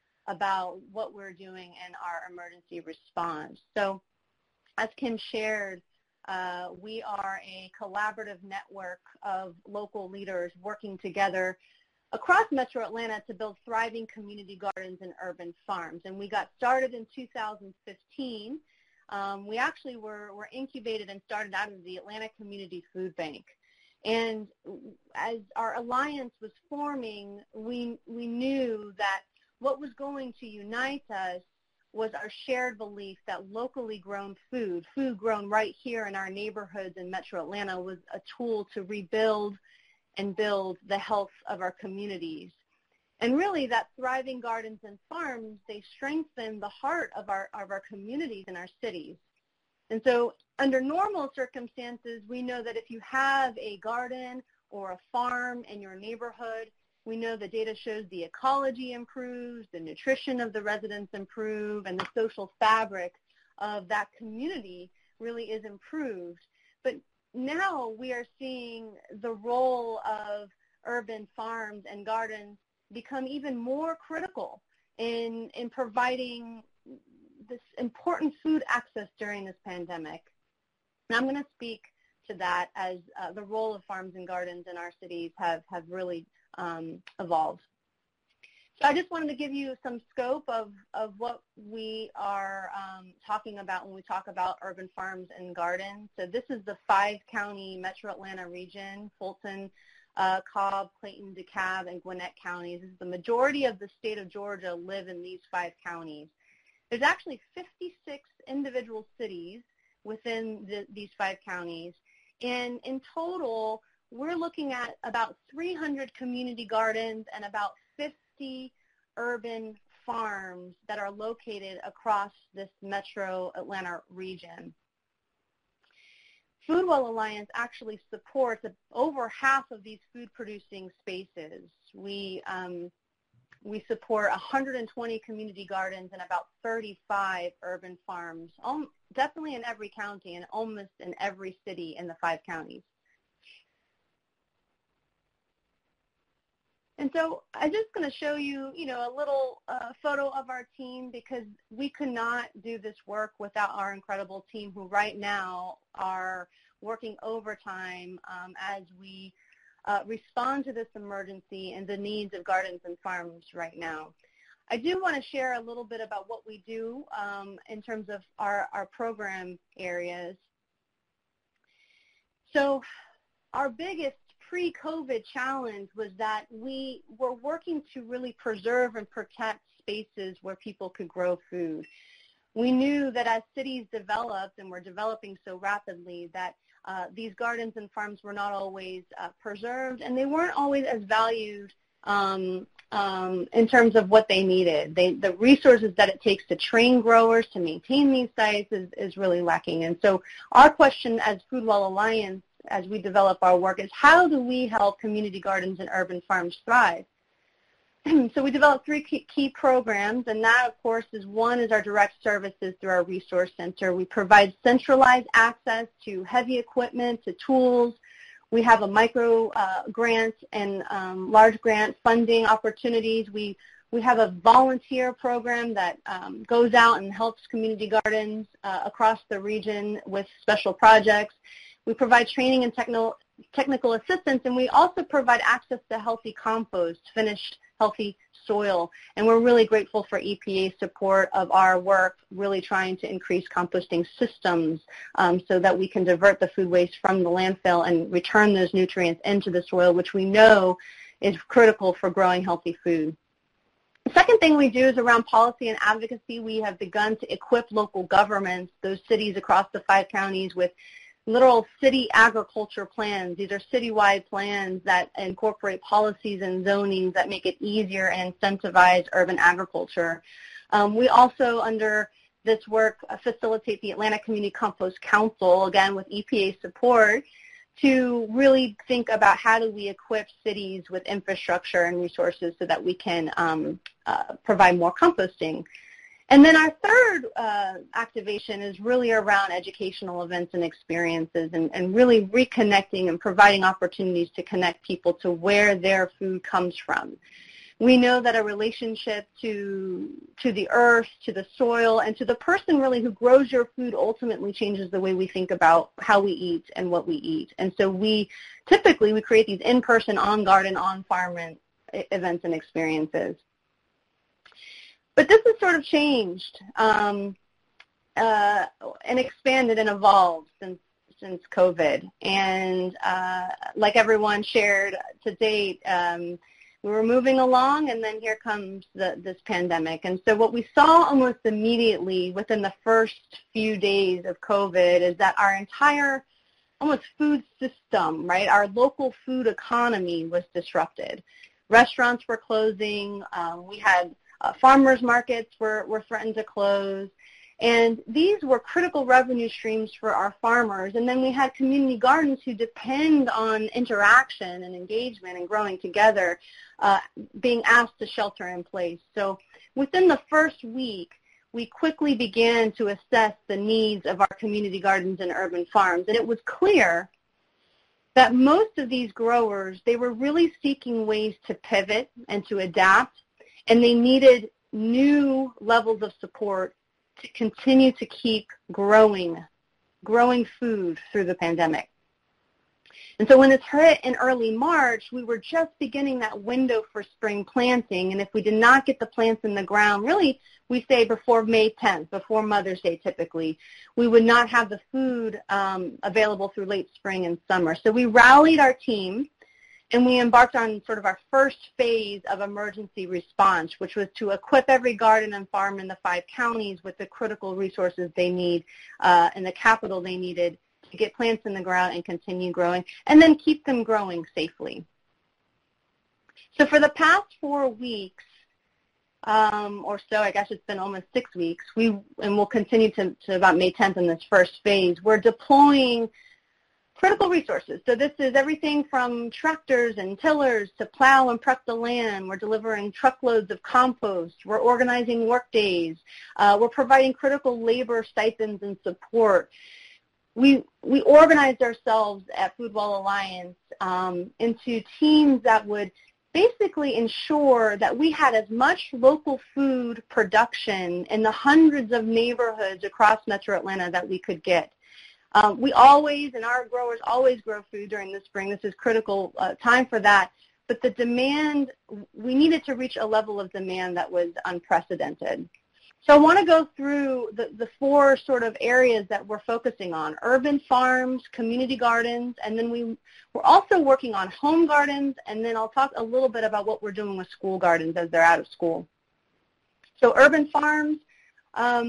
about what we're doing in our emergency response. So as Kim shared, uh, we are a collaborative network of local leaders working together across Metro Atlanta to build thriving community gardens and urban farms. And we got started in two thousand fifteen. Um, we actually were, were incubated and started out of the Atlanta Community Food Bank. And as our alliance was forming, we, we knew that what was going to unite us was our shared belief that locally grown food, food grown right here in our neighborhoods in Metro Atlanta, was a tool to rebuild and build the health of our communities. And really that thriving gardens and farms, they strengthen the heart of our, of our communities and our cities. And so under normal circumstances, we know that if you have a garden or a farm in your neighborhood, we know the data shows the ecology improves, the nutrition of the residents improve, and the social fabric of that community really is improved. But now we are seeing the role of urban farms and gardens become even more critical in, in providing this important food access during this pandemic. And I'm going to speak to that as uh, the role of farms and gardens in our cities have, have really um, evolved. So I just wanted to give you some scope of, of what we are um, talking about when we talk about urban farms and gardens. So this is the five-county Metro Atlanta region, Fulton, uh, Cobb, Clayton, DeKalb, and Gwinnett counties. This is the majority of the state of Georgia live in these five counties. There's actually fifty-six individual cities within the, these five counties. And in total, we're looking at about three hundred community gardens and about fifty urban farms that are located across this Metro Atlanta region. Foodwell Alliance actually supports over half of these food-producing spaces. We, um, we support one hundred twenty community gardens and about thirty-five urban farms, um, definitely in every county and almost in every city in the five counties. And so I'm just going to show you, you know, a little uh, photo of our team, because we could not do this work without our incredible team who right now are working overtime um, as we uh, respond to this emergency and the needs of gardens and farms right now. I do want to share a little bit about what we do um, in terms of our, our program areas. So our biggest pre-COVID challenge was that we were working to really preserve and protect spaces where people could grow food. We knew that as cities developed and were developing so rapidly that uh, these gardens and farms were not always uh, preserved, and they weren't always as valued um, um, in terms of what they needed. They, the resources that it takes to train growers to maintain these sites is, is really lacking. And so our question as Foodwell Alliance as we develop our work is, how do we help community gardens and urban farms thrive? So we developed three key, key programs, and that, of course, is one is our direct services through our resource center. We provide centralized access to heavy equipment, to tools. We have a micro uh, grant and um, large grant funding opportunities. We, we have a volunteer program that um, goes out and helps community gardens uh, across the region with special projects. We provide training and technical, technical assistance, and we also provide access to healthy compost, finished healthy soil. And we're really grateful for E P A support of our work, really trying to increase composting systems um, so that we can divert the food waste from the landfill and return those nutrients into the soil, which we know is critical for growing healthy food. The second thing we do is around policy and advocacy. We have begun to equip local governments, those cities across the five counties, with literal city agriculture plans. These are citywide plans that incorporate policies and zonings that make it easier and incentivize urban agriculture. Um, we also, under this work, uh, facilitate the Atlanta Community Compost Council, again with E P A support, to really think about how do we equip cities with infrastructure and resources so that we can um, uh, provide more composting. And then our third uh, activation is really around educational events and experiences and, and really reconnecting and providing opportunities to connect people to where their food comes from. We know that a relationship to, to the earth, to the soil, and to the person really who grows your food ultimately changes the way we think about how we eat and what we eat. And so we typically we create these in-person, on-garden, on-farm events and experiences. But this has sort of changed um, uh, and expanded and evolved since since COVID. And uh, like everyone shared to date, um, we were moving along, and then here comes the, this pandemic. And so what we saw almost immediately within the first few days of COVID is that our entire almost food system, right, our local food economy was disrupted. Restaurants were closing. Um, we had Uh, farmers markets were, were threatened to close, and these were critical revenue streams for our farmers. And then we had community gardens who depend on interaction and engagement and growing together, uh, being asked to shelter in place. So within the first week, we quickly began to assess the needs of our community gardens and urban farms, and it was clear that most of these growers, they were really seeking ways to pivot and to adapt, and they needed new levels of support to continue to keep growing, growing food through the pandemic. And so when this hit in early March, we were just beginning that window for spring planting, and if we did not get the plants in the ground, really, we say before May tenth, before Mother's Day typically, we would not have the food um, available through late spring and summer. So we rallied our team, and we embarked on sort of our first phase of emergency response, which was to equip every garden and farm in the five counties with the critical resources they need uh, and the capital they needed to get plants in the ground and continue growing, and then keep them growing safely. So for the past four weeks um, or so, I guess it's been almost six weeks, we and we'll continue to, to about May tenth in this first phase, we're deploying critical resources. So this is everything from tractors and tillers to plow and prep the land. We're delivering truckloads of compost. We're organizing work days. Uh, we're providing critical labor stipends and support. We, we organized ourselves at Foodwell Alliance um, into teams that would basically ensure that we had as much local food production in the hundreds of neighborhoods across Metro Atlanta that we could get. Um, we always, and our growers always grow food during the spring. This is critical uh, time for that. But the demand, we needed to reach a level of demand that was unprecedented. So I want to go through the, the four sort of areas that we're focusing on: urban farms, community gardens, and then we, we're also working on home gardens, and then I'll talk a little bit about what we're doing with school gardens as they're out of school. So urban farms, um,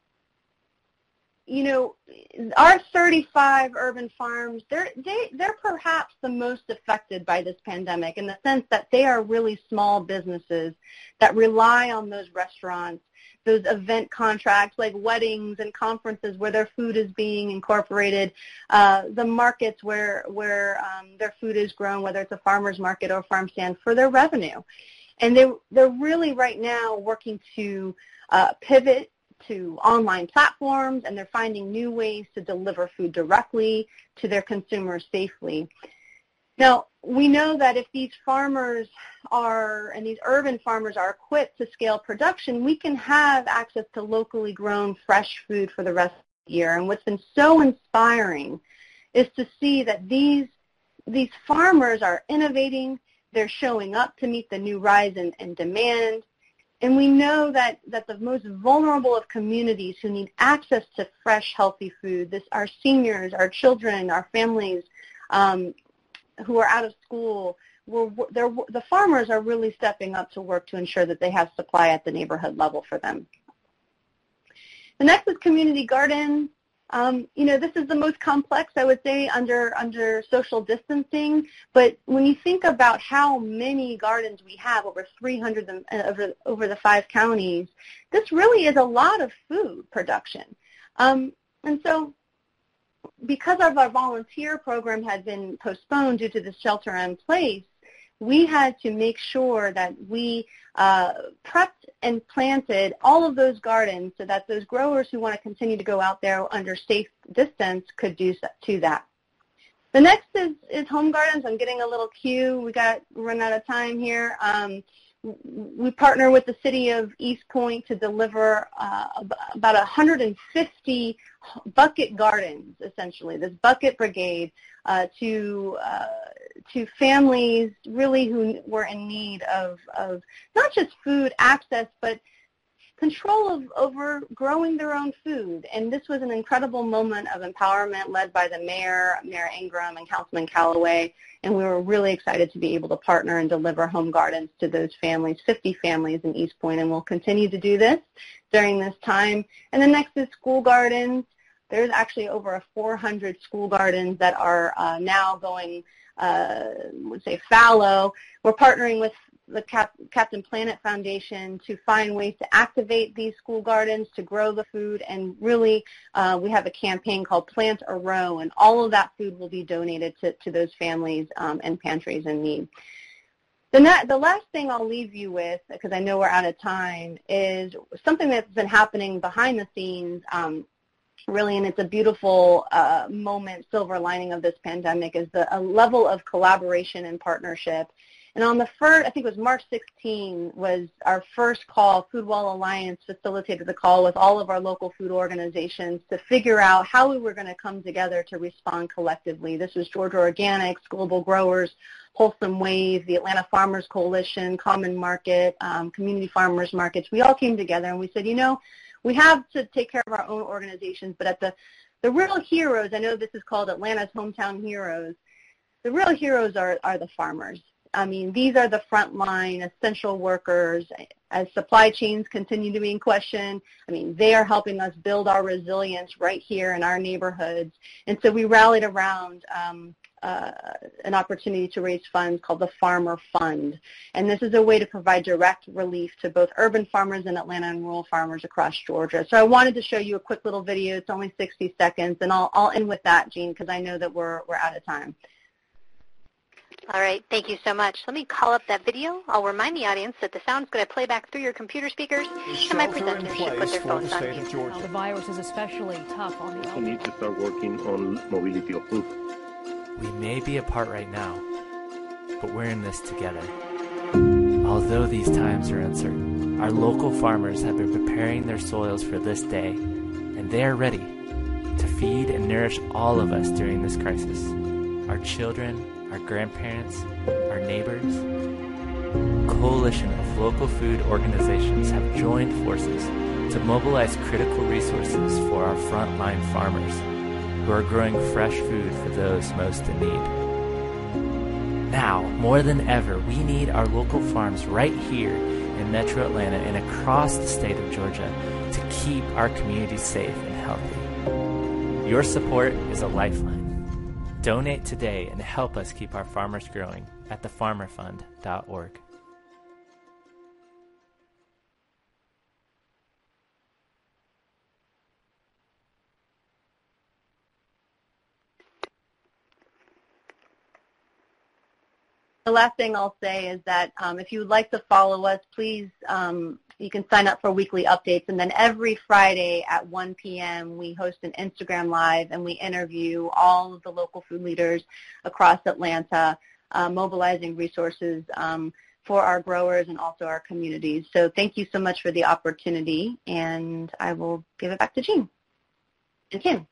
you know, our thirty-five urban farms, they're, they, they're perhaps the most affected by this pandemic in the sense that they are really small businesses that rely on those restaurants, those event contracts like weddings and conferences where their food is being incorporated, uh, the markets where, where um, their food is grown, whether it's a farmer's market or farm stand, for their revenue. And they, they're really right now working to uh, pivot to online platforms, and they're finding new ways to deliver food directly to their consumers safely. Now, we know that if these farmers are, and these urban farmers are equipped to scale production, we can have access to locally grown fresh food for the rest of the year. And what's been so inspiring is to see that these, these farmers are innovating, they're showing up to meet the new rise in, in demand. And we know that, that the most vulnerable of communities who need access to fresh, healthy food, this our seniors, our children, our families um, who are out of school, we're, they're, the farmers are really stepping up to work to ensure that they have supply at the neighborhood level for them. The next is community gardens. Um, you know, this is the most complex, I would say, under under social distancing. But when you think about how many gardens we have, over three hundred over, over the five counties, this really is a lot of food production. Um, and so because of our volunteer program had been postponed due to the shelter in place, we had to make sure that we uh, prepped and planted all of those gardens so that those growers who want to continue to go out there under safe distance could do so, to that. The next is, is home gardens. I'm getting a little cue. We got run out of time here. Um, we partner with the city of East Point to deliver uh, about one hundred fifty bucket gardens, essentially, this bucket brigade uh, to uh, to families really who were in need of, of not just food access, but control of, over growing their own food. And this was an incredible moment of empowerment led by the mayor, Mayor Ingram, and Councilman Callaway. And we were really excited to be able to partner and deliver home gardens to those families, fifty families in East Point, and we'll continue to do this during this time. And the next is school gardens. There's actually over four hundred school gardens that are uh, now going, uh, let's say, fallow. We're partnering with the Cap Captain Planet Foundation to find ways to activate these school gardens, to grow the food, and really uh, we have a campaign called Plant a Row, and all of that food will be donated to, to those families um, and pantries in need. The, net, the last thing I'll leave you with, because I know we're out of time, is something that's been happening behind the scenes, um, really, and it's a beautiful uh, moment, silver lining of this pandemic, is the a level of collaboration and partnership. And on the first, I think it was March sixteenth, was our first call. Food Wall Alliance facilitated the call with all of our local food organizations to figure out how we were going to come together to respond collectively. This was Georgia Organics, Global Growers, Wholesome Wave, the Atlanta Farmers Coalition, Common Market, um, Community Farmers Markets. We all came together and we said, you know, we have to take care of our own organizations, but at the, the real heroes, I know this is called Atlanta's Hometown Heroes, the real heroes are, are the farmers. I mean, these are the frontline essential workers. As supply chains continue to be in question, I mean, they are helping us build our resilience right here in our neighborhoods. And so we rallied around um, uh, an opportunity to raise funds called the Farmer Fund. And this is a way to provide direct relief to both urban farmers in Atlanta and rural farmers across Georgia. So I wanted to show you a quick little video. It's only sixty seconds, and I'll, I'll end with that, Jean, because I know that we're, we're out of time. All right, thank you so much. Let me call up that video. I'll remind the audience that the sound's going to play back through your computer speakers, and my presenters should put their phones on mute. The virus is especially tough on the We need to start working on mobility of food. We may be apart right now, but we're in this together. Although these times are uncertain, our local farmers have been preparing their soils for this day, and they are ready to feed and nourish all of us during this crisis. Our children, our grandparents, our neighbors. A coalition of local food organizations have joined forces to mobilize critical resources for our frontline farmers who are growing fresh food for those most in need. Now, more than ever, we need our local farms right here in Metro Atlanta and across the state of Georgia to keep our communities safe and healthy. Your support is a lifeline. Donate today and help us keep our farmers growing at the farmer fund dot org. The last thing I'll say is that um, if you would like to follow us, please, um, you can sign up for weekly updates. And then every Friday at one p m, we host an Instagram Live, and we interview all of the local food leaders across Atlanta, uh, mobilizing resources um, for our growers and also our communities. So thank you so much for the opportunity, and I will give it back to Jean and Kim.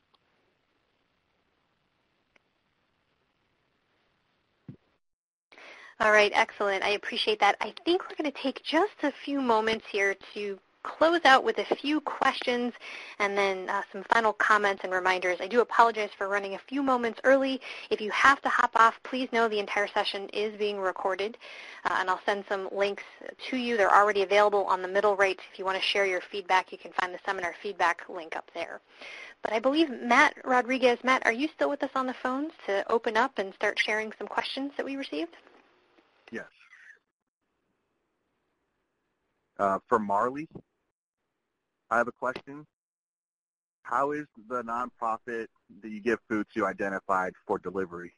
All right, excellent. I appreciate that. I think we're going to take just a few moments here to close out with a few questions and then uh, some final comments and reminders. I do apologize for running a few moments early. If you have to hop off, please know the entire session is being recorded, uh, and I'll send some links to you. They're already available on the middle right. If you want to share your feedback, you can find the seminar feedback link up there. But I believe Matt Rodriguez, Matt, are you still with us on the phone to open up and start sharing some questions that we received? Yes. Uh, for Marley, I have a question. How is the nonprofit that you give food to identified for delivery?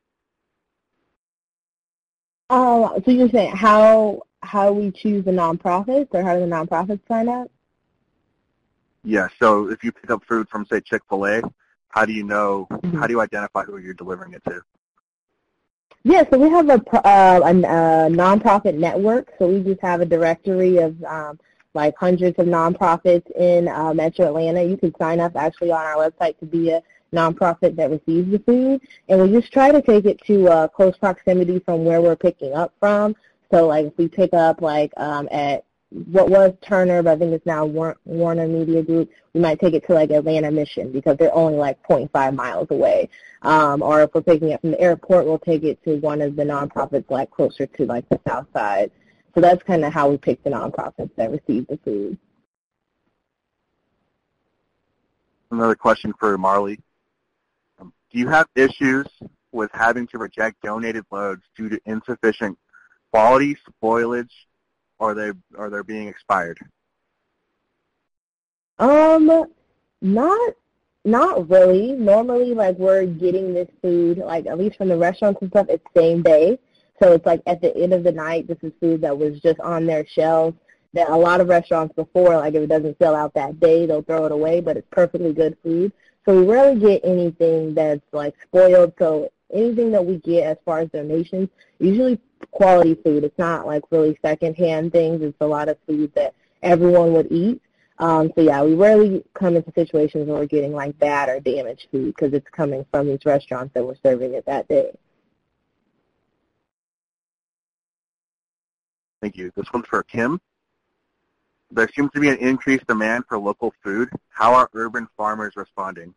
Um, so you're saying how how we choose the nonprofits, or how do the nonprofits sign up? Yeah, so if you pick up food from, say, Chick-fil-A, how do you know, Mm-hmm. how do you identify who you're delivering it to? Yeah, so we have a, uh, a, a nonprofit network. So we just have a directory of um, like hundreds of nonprofits in uh, Metro Atlanta. You can sign up actually on our website to be a nonprofit that receives the food, and we just try to take it to uh, close proximity from where we're picking up from. So like if we pick up like um, at what was Turner, but I think it's now Warner Media Group, we might take it to like Atlanta Mission because they're only like zero point five miles away. Um, or if we're picking it from the airport, we'll take it to one of the nonprofits like closer to like the south side. So that's kind of how we pick the nonprofits that receive the food. Another question for Marley. Um, do you have issues with having to reject donated loads due to insufficient quality, spoilage, or they are they being expired? Um, not not really. Normally, like we're getting this food, like at least from the restaurants and stuff, it's same day. So it's like at the end of the night, this is food that was just on their shelves. That a lot of restaurants before, like if it doesn't sell out that day, they'll throw it away, but it's perfectly good food. So we rarely get anything that's like spoiled. So anything that we get as far as donations, usually quality food. It's not like really secondhand things. It's a lot of food that everyone would eat. Um, so yeah, we rarely come into situations where we're getting like bad or damaged food because it's coming from these restaurants that we're serving it that day. Thank you. This one's for Kim. There seems to be an increased demand for local food. How are urban farmers responding?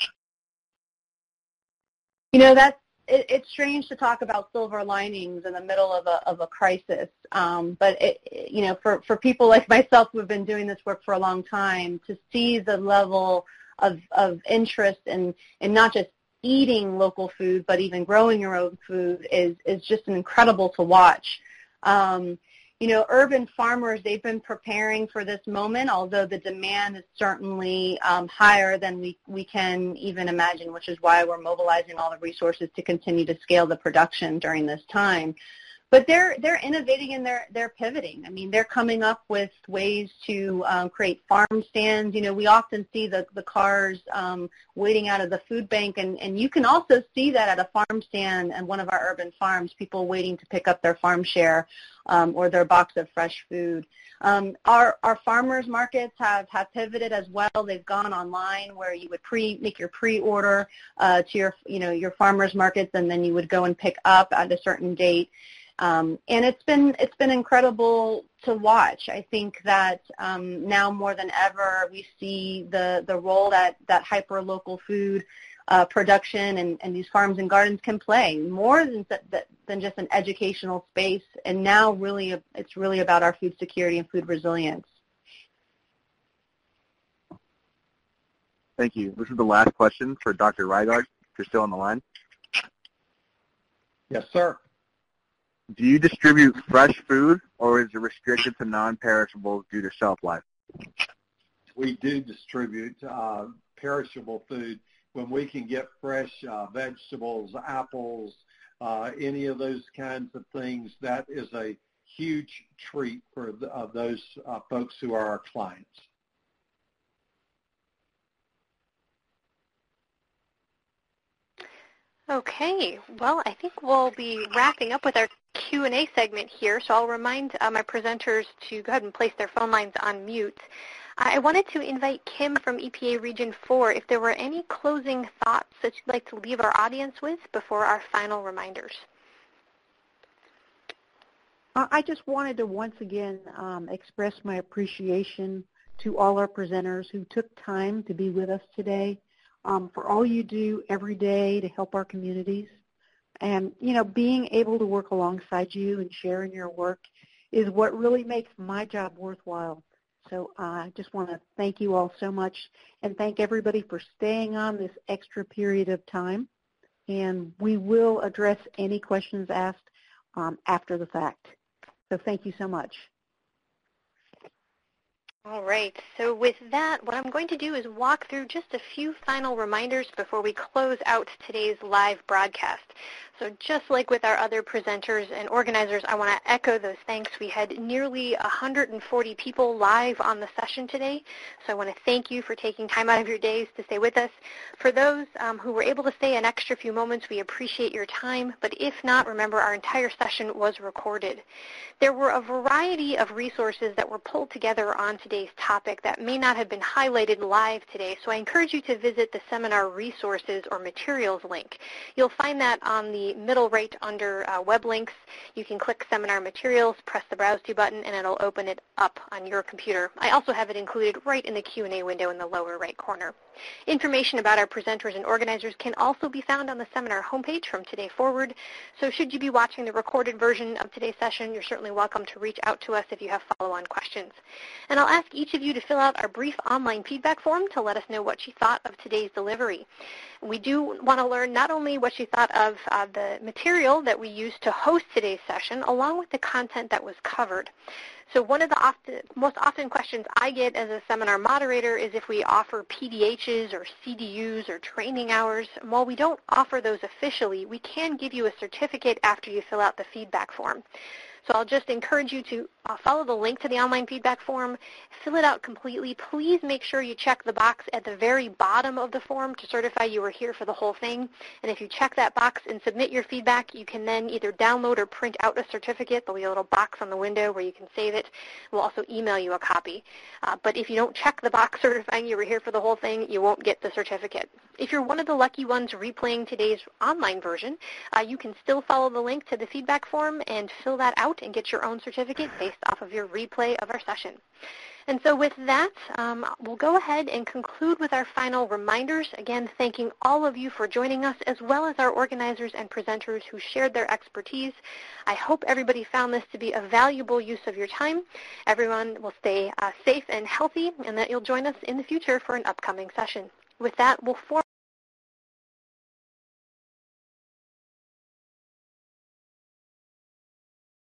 You know, that's it, it's strange to talk about silver linings in the middle of a of a crisis. Um, but it, you know, for for people like myself who have been doing this work for a long time, to see the level of of interest in in not just eating local food, but even growing your own food is is just incredible to watch. Um, You know, urban farmers, they've been preparing for this moment, although the demand is certainly um, higher than we, we can even imagine, which is why we're mobilizing all the resources to continue to scale the production during this time. But they're they're innovating and they're they're pivoting. I mean, they're coming up with ways to um, create farm stands. You know, we often see the the cars um, waiting out of the food bank, and and you can also see that at a farm stand and one of our urban farms, people waiting to pick up their farm share um, or their box of fresh food. Um, our our farmers markets have have pivoted as well. They've gone online where you would pre make your pre-order uh, to your you know your farmers markets, and then you would go and pick up at a certain date. Um, and it's been it's been incredible to watch. I think that um, now more than ever we see the, the role that, that hyper-local food uh, production and, and these farms and gardens can play more than than just an educational space. And now really it's really about our food security and food resilience. Thank you. This is the last question for Doctor Rygaard, if you're still on the line. Yes, sir. Do you distribute fresh food, or is it restricted to non-perishables due to shelf life? We do distribute uh, perishable food. When we can get fresh uh, vegetables, apples, uh, any of those kinds of things, that is a huge treat for the, uh, those uh, folks who are our clients. Okay, well, I think we'll be wrapping up with our Q and A segment here, so I'll remind uh, my presenters to go ahead and place their phone lines on mute. I wanted to invite Kim from E P A Region four if there were any closing thoughts that you'd like to leave our audience with before our final reminders. I just wanted to once again um, express my appreciation to all our presenters who took time to be with us today, um, for all you do every day to help our communities. And, you know, being able to work alongside you and share in your work is what really makes my job worthwhile. So uh, I just want to thank you all so much and thank everybody for staying on this extra period of time. And we will address any questions asked um, after the fact. So thank you so much. All right. So with that, what I'm going to do is walk through just a few final reminders before we close out today's live broadcast. So just like with our other presenters and organizers, I want to echo those thanks. We had nearly one hundred forty people live on the session today, so I want to thank you for taking time out of your days to stay with us. For those um, who were able to stay an extra few moments, we appreciate your time, but if not, remember our entire session was recorded. There were a variety of resources that were pulled together on today's topic that may not have been highlighted live today, so I encourage you to visit the seminar resources or materials link. You'll find that on the middle right under uh, web links. You can click seminar materials, press the browse to button, and it'll open it up on your computer. I also have it included right in the Q and A window in the lower right corner. Information about our presenters and organizers can also be found on the seminar homepage from today forward. So should you be watching the recorded version of today's session, you're certainly welcome to reach out to us if you have follow-on questions. And I'll ask each of you to fill out our brief online feedback form to let us know what you thought of today's delivery. We do want to learn not only what you thought of uh, the material that we used to host today's session, along with the content that was covered. So one of the often, most often questions I get as a seminar moderator is if we offer P D Hs or C D Us or training hours. And while we don't offer those officially, we can give you a certificate after you fill out the feedback form. So I'll just encourage you to uh, follow the link to the online feedback form, fill it out completely. Please make sure you check the box at the very bottom of the form to certify you were here for the whole thing. And if you check that box and submit your feedback, you can then either download or print out a certificate. There'll be a little box on the window where you can save it. We'll also email you a copy. Uh, but if you don't check the box certifying you were here for the whole thing, you won't get the certificate. If you're one of the lucky ones replaying today's online version, uh, you can still follow the link to the feedback form and fill that out and get your own certificate based off of your replay of our session. And so with that, um, we'll go ahead and conclude with our final reminders. Again, thanking all of you for joining us, as well as our organizers and presenters who shared their expertise. I hope everybody found this to be a valuable use of your time. Everyone will stay uh, safe and healthy, and that you'll join us in the future for an upcoming session. With that, we'll form